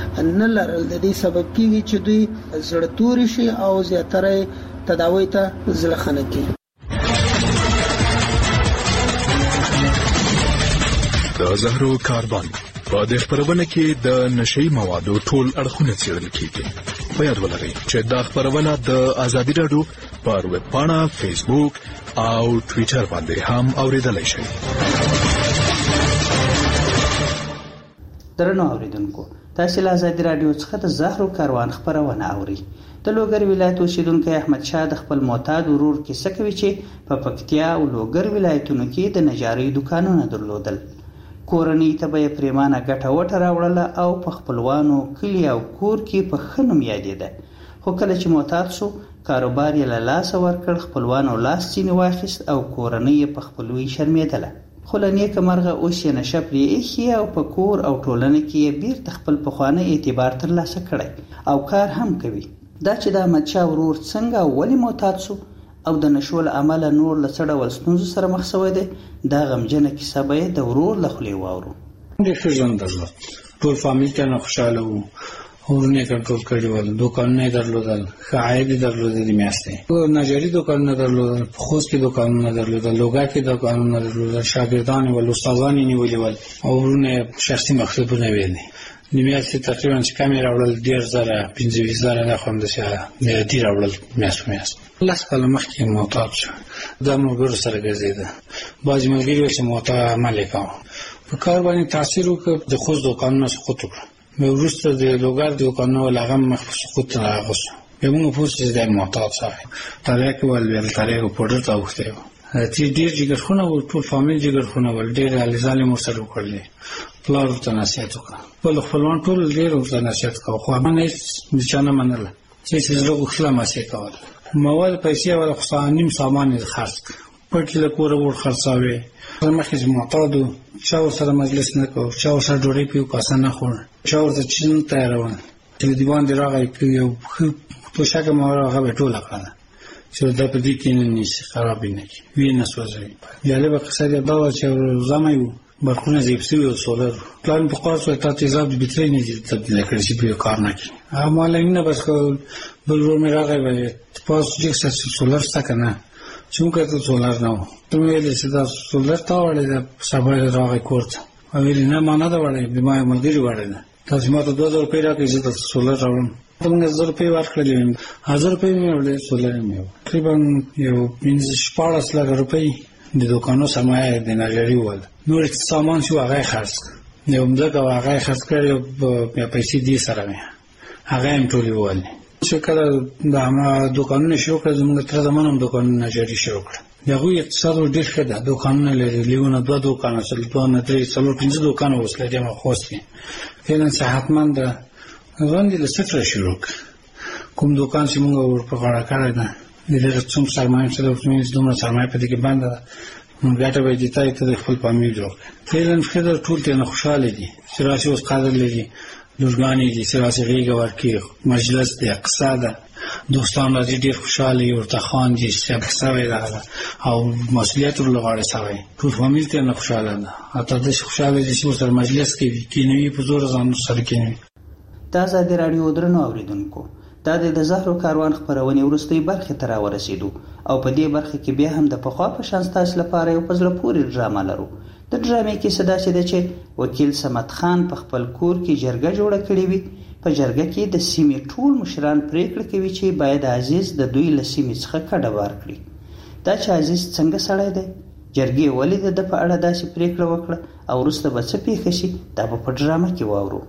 نه لرل، د دې سبب کیږي چې دوی زړه توري شي او زیاتره تداوی ته زړه خنه کوي. د زهرو کاربن په دې خبرونه کې د نشئی موادو ټول اړخونه څېړل کیږي. په یاد ولرئ چې دا خبرونه د ازادي رادیو پر ویب پاڼه، فیسبوک او ټوئیټر باندې هم اوریدلای شئ. درنو اوریدونکو، تاسو له ازادي رادیو څخه د زهرو کاروان خبرونه اورئ. د لوګر ولایت اوسیدونکو احمد شاه د خپل معتاد ورور کیسه کوي چې په پکتیا او لوګر ولایتونو کې د نجارۍ دکانونه درلودل. کورنۍ ته به پریمانه ګټه وټه راوړله او په خپلوانو کلی او کور کې په ښه نوم یادېده. خو کله چې معتاد شو، کاروبار یې له لاسه ورکړ، خپلوانو لاس ځینې واخیست او کورنۍ یې په خپلوۍ شرمېدله. خو له نیکه مرغه اوس یې نشه پرې ایښي او په کور او ټولنه کې یې بیرته خپل پخوانی اعتبار ترلاسه کړی او کار هم کوي. دا چې د احمدشاه ورور څنګه او ولې معتاد شو او د نشو له امله نور له څه ډول ستونزو سره مخ شوی دی، دا غمجنه کیسه به یې د ورور له خولې واورو. ډېر ښه ژوند درلود، ټول فامیل ته نه خوشحاله وو، ورونه یې کنټرول کړي ول، دوکانونه یې درلودل، ښه عاید یې درلودل د میاشتې، نجاري دوکانونه درلودل، په خوست کې دوکانونه درلودل، لوګر کې دوکانونه درلودل، شاګردان یې ول، استادان یې نیولي ول او ورونه یې شخصي مکتبونه ویلي. د میاشتې تقریبا چې کم یې راوړل ډېر زره پنځه ویشت زره نه خو همداسې عادي راوړل میاشت په میاشت. لس کاله مخکې معتاد شو، دا ملګرو سره ګرځېده. بعضې ملګري ویل چې معتاد عمل یې کاوه، په کار باندې تاثیر وکړ، د خوست دوکانونه سقوط وکړه. بیا وروسته د لوګر دوکانونه ول هغه مخ په سقوط ته راغوستو. بیا موږ پوه شو چې دی معتاد صاحب تریاک ول بیا تریاک پوډر ته اوښتی و. چې ډېر جګرخونه وو، ټول فامیل جګرخونه ول، ډېر هلې ځلې مو ورسره وکړلې. پلار ورته نصیحت وکړه، خپل خپلوان ټول ډېر ورته نصیحت کوه، خو هغه نه هېڅ د چا نه منله. چې چې زړه غوښتله هماسې یې کوله. مواد پیسې وله خو نیم سامان یې خرڅ کړ، پټ له کوره ور خرڅاوې. مخکې چې معتاد و، چا ورسره مجلس نه کوو، چا ورسره ډوډۍ په یو کاسه نه خوړ، چا ورته چیز نه تیارول. چې د دیوان دې راغی یو ښه توشکه مو هغه به ټوله کړله چې دا په دې کې نه نیسي، خراب یې نه کړي، ویې نه سوځوي. جالبه قصه دې دا وه چې زمی و، برقونه ضعیف شوي و، سولر پلار مې پخوا سوی تا تیزاب د بټرۍ نه دي تبدیله کړي چې په یو کار نه کړي. هغه معلمین نه بس بل ورور مې راغی ویل پاس چې سولر شته که نه، چې موږ ته سولر نه و. ته مې ویلې چې دا سولر تا وړی ده، سبا یې راغی کور ته. ویلې نه ما نه ده وړی، ما یو ملګري وړی ده، تاسې ما ته دوه زره روپۍ راکړئ زه درته سولر راوړم. ته موږ زر روپۍ ورکړلې، زر روپۍ مې وړې، سولر یې مې وړ. تقریبا یو پنځه شپاړس لکه روپۍ د دوکانو سرمایه د نجاري ووله. نور سامان چې و هغه یې خرڅ کړ، یو مځکه و هغه یې خرڅ کړ، یو پیسې دې سره مې هغه یې هم ټولې ووهلې. چې کله د همه دوکانونه شروع کړل، زموږ تره زمان هم دوکانونه نجاري شروع کړه. د هغوی اقتصاد ډېر ښه ده، دوکانونه لري، لیونه دوه دوکانه، دوه نه درې څلور پنځه دوکانه اوس لري هغه خوست کې. فعلا صحتمند ده. ژوند یې له صفره شروع کړ. کوم دوکان چې موږ ور په غاړه کړی ده، د دغه څوم سرمایه چې دومره سرمایه په دې کې بنده ده، نو ګټه به یې دې ته ته د خپل فامیل جوړ کړې. فعلا ښځه ټول ترېنه خوشحاله دي چې راشي اوس قدر لري، لورګانې دي چې راشي غېږه ورکړي، مجلس دی، قصه ده، دوستان راځي ډېر خوشحاله وي، ورته خاندي چې قصه وی راغله او مسؤلیت ورله غاړه شوی، ټول فامیل ترېنه خوشحاله ده. حتی داسې خوشحاله دي چې ورسره مجلس کوي، کېنوي، په زوره ځان سره کېنوي. د ازادي راډیو درنو اوریدونکو، دا د زهرو کاروان خپرونې وروستۍ برخې ته راورسېدو او په دې برخه کې بیا هم د پخوا په شان ستاسو لپاره یو په زړه پورې ډرامه لرو. د ډرامې کیسه داسې ده چې وکیل صمد خان په خپل کور کې جرګه جوړه کړې وي. په جرګه کې د سیمې ټول مشران پریکړه کوي چې باید عزیز د دوی له سیمې څخه کډه بار کړي. دا چې عزیز څنګه سړی دی، جرګې ولې د ده په اړه داسې پریکړه وکړه او وروسته به څه پېښه شي، دا به په ډرامه کې واورو.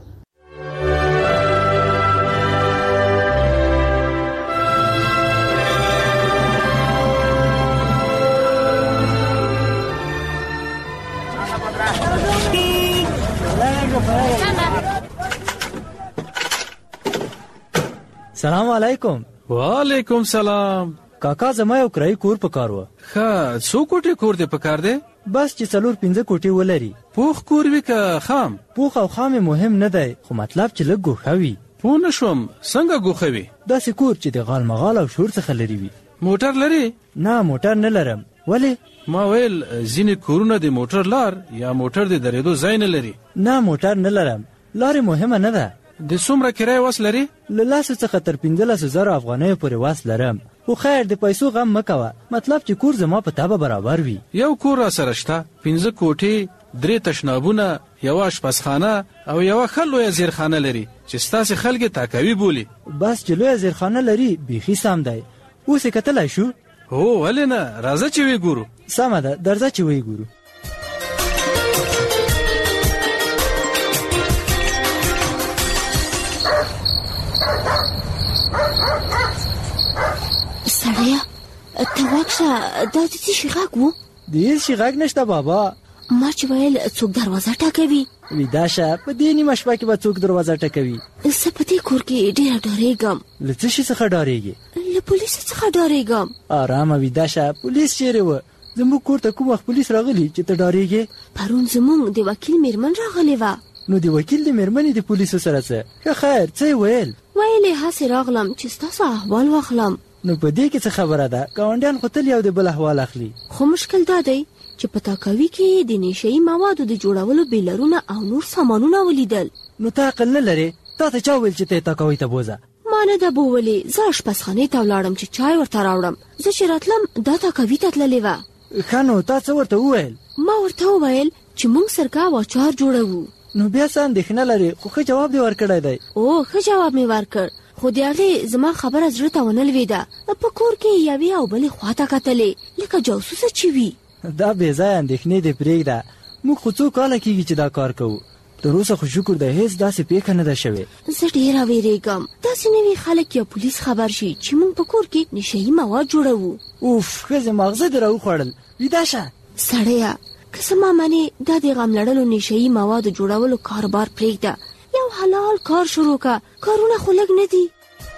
سلام علیکم. وعلیکم سلام. کاکا زما یو کرایي کور پکار و. ښه، څو کوټې کور دې پکار دی؟ بس چې څلور پنځه کوټې ولري. پوخ کور وي که خام؟ پوخ او خام مهم نه دی، خو مطلب چې لږ ګوښه وي. پوه نه شوم، څنګه ګوښه وي؟ داسې کور چې د غال مغال او شور څخه لرې وي. موټر لري؟ نه موټر نه لرم. ولې؟ ما ویل ځینې کورونه د موټر لار یا موټر د درېدو ځای نه لري. نه موټر نه لرم، لارې مهمه نه ده. د څومره کرایه وس لري؟ له لاسو څخه تر پنځلسو زرو افغانیو پورې وس لرم. خو خیر د پیسو غم مه کوه، مطلب چې کور زما په تابه برابر وي. یو کور را سره شته، پنځه کوټې، درې تشنابونه، یوه اشپزخانه او یوه ښه لویه زیرخانه لري چې ستاسو خلک تاکوي بولی. بس چې لوی زیرخانه لري بیخي سم دی. اوس کتلای شو؟ هو ولې نه، راځه چې وی ګورو. سمه ده، درځه چې وی ګورو. سړیا ته واکشه، دا د څه شي غږ و؟ د هېڅ شي غږ نشته بابا. ما چې ویل څوک دروازه ټکوي. ویده شه، په دې نیمه شپه کې به څوک دروازه ټکوي؟ زه په دې کور کې ډېره ډارېږم. له څه شي څخه ډارېږې؟ له پولیسو څخه ډارېږم. ارامه ویده شه، پولیس چیرې وه؟ زموږ کور ته کوم وخت پولیس راغلي چې ته ډارېږې؟ پرون زموږ د وکیل مېرمن راغلې وه. نو د وکیل د مېرمنې د پولیسو سره څه؟ ښه خیر، څه یې ویل؟ ویل یې هسې راغلم چې ستاسو احوال واخلم. نو په دې کې څه خبره ده؟ ګاونډیان خو تل یو د بل احوال اخلي. خو مشکل دا دی چې په تاکوي کې د نشهیي موادو د جوړولو بیلرونه او نور سامانونه ولیدل. نو ته عقل نه لرې؟ تا ته چا ویل چې ته تاکوي ته بوځه؟ ما نه ده بوولې. زه اشپزخانې ته ولاړم چې چای ورته راوړم. زه چې راتلم دا تاکوي ته تللې وه. ښه نو تا څه ورته وویل؟ ما ورته وویل چې موږ سرکه او اچار جوړوو. نو بیا څه اندېښنه لرې؟ خو ښه جواب دې ورکړی دی. او ښه جواب مې ورکړ، خو د هغې زما خبره زړه ته ونه لوېده. په کور کې یوې او بلې خواته کتلې لکه جاسوسه چې وي. دا بې ځایه اندېښنې دې پرېږده. موږ خو څو کاله کېږي چې دا کار کوو. تر اوسه خو شکر دی هېڅ داسې پیښه نه ده شوې. زه ډېره وېرېږم داسې نوي خلک یا پولیس خبر شي چې موږ په کور کې نشهیي مواد جوړوو. اوف، ښځې ماغزه دې راوخوړل. ویده شه. سړیه که څه ما منې دا د غم لړلو نشهیي موادو جوړولو کاروبار پرېږده. یو حلال کار شروع که. کارونه خو لږ نه دي.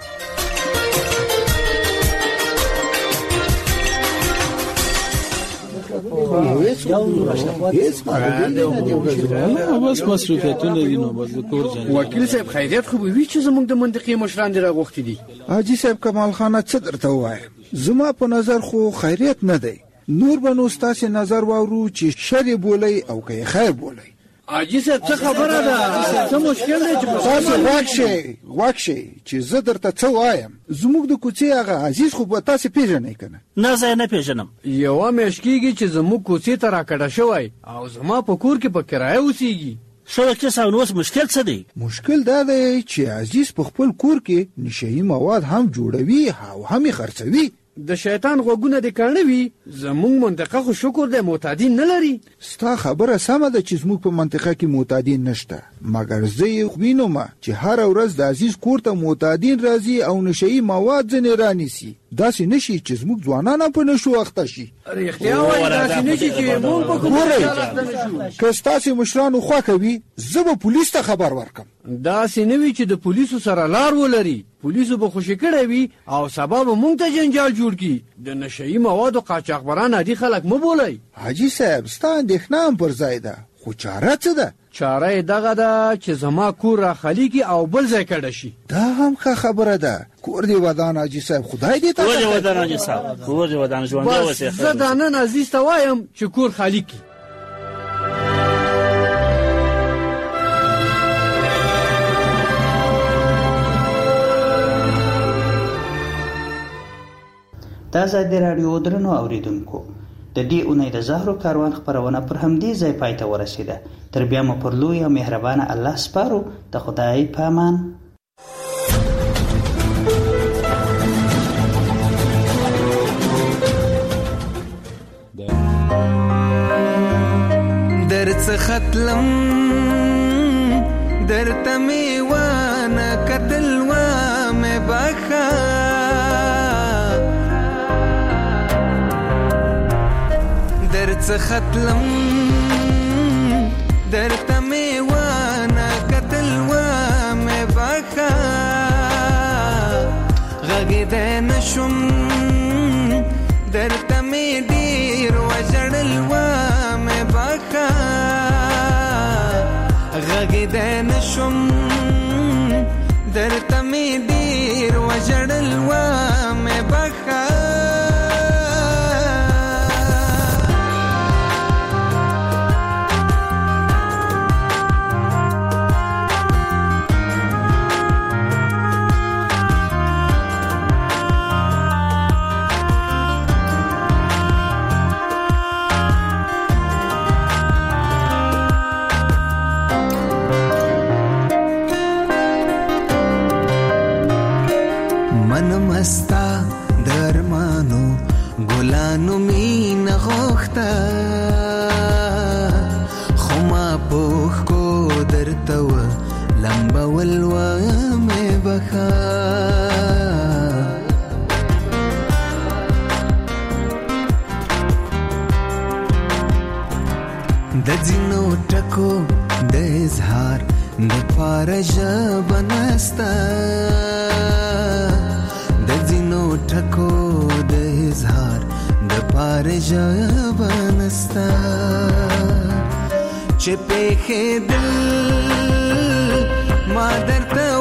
بس مصروفیتونه دي نو بس کور ځای. وکیل صاحب خیریت خو به وي چې زموږ د منطقې مشران دې راغوښتي دي. حاجي صاحب کمال خانه څه درته ووایم؟ زما په نظر خو خیریت نه دی. نور به نو ستاسې نظر واورو چې شر یې بولئ او که یې خیر بولئ. حاجي صاحب څه خبره ده؟ څه مشکل دی چې تاسو غوږ شئ غوږ شئ چې زه درته څه وایم. زموږ د کوڅې هغه عزیز خو به تاسې پېژنئ که نه؟ نه زه یې نه پېژنم. یوه میاشت کېږي چې زموږ کوڅې ته راکډه شوی او زما په کور کې په کرایه اوسېږي. ښه وکیل صاحب نو اوس مشکل څه دی؟ مشکل دا دی چې عزیز په خپل کور کې نشهیي مواد هم جوړوي او هم یې خرڅوي. د شیطان غوږونه دې کڼه وي. زموږ منطقه خو شکر دی معتادین نه لري. ستا خبره سمه ده چې زموږ په منطقه کې معتادین نشته، مګر زه یې وینم چې هره ورځ د عزیز کور ته معتادین راځي او نشهیي مواد ځینې رانیسي. داسې نشي چې زموږ ځوانان په نشو اخته شي. رښتیا وایي داسې نشي چې موږ په کوم ځای اخته نشو. که ستاسې مشرانو خوښه وي زه به پولیس ته خبر ورکړم. داسې نه وي چې د پولیسو سره لار ولري. پولیسو به خوشي کړی وي او سبا به موږ ته جنجال جوړ کړي. د نشهیي موادو قاچاقبران عادي خلک مه بولئ. حاجي صاحب ستا اندېښنه هم پر ځای ده، خو چاره څه ده؟ چاره یې دغه ده چې زما کور را خالي کړي او بل ځای کډه شي. دا هم ښه خبره ده. کور دې ودان حاجي صاحب، خدای دې کور دې ودان حاجي صاحب، کور دې ودان ژوندی اوسې. زه دا نن عزیز ته وایم چې کور خالي کړي. د ازادي راډیو درنو اوریدونکو، د دې اونۍ د زهرو کاروان خپرونه پر همدې ځای پای ته ورسېده. تر بیا مو پر لوی او مهربانه الله سپارو. د خدای په امان. درڅخه تلم درته مې وانه کتل وامې بخښه درڅخه تلم درته مې وانه کتل وامې بخښه غږېدی نه شوم درته مې ډېر وژړل وامې بخښه غږېدی نه شوم درته مې ډېر وژړل وامې بخښه ښه د ځینو ټکو د اظهار د پاره ژبه نسته د ځینو ټکو د اظهار د پاره ژبه نسته چې پېښېدل ما درته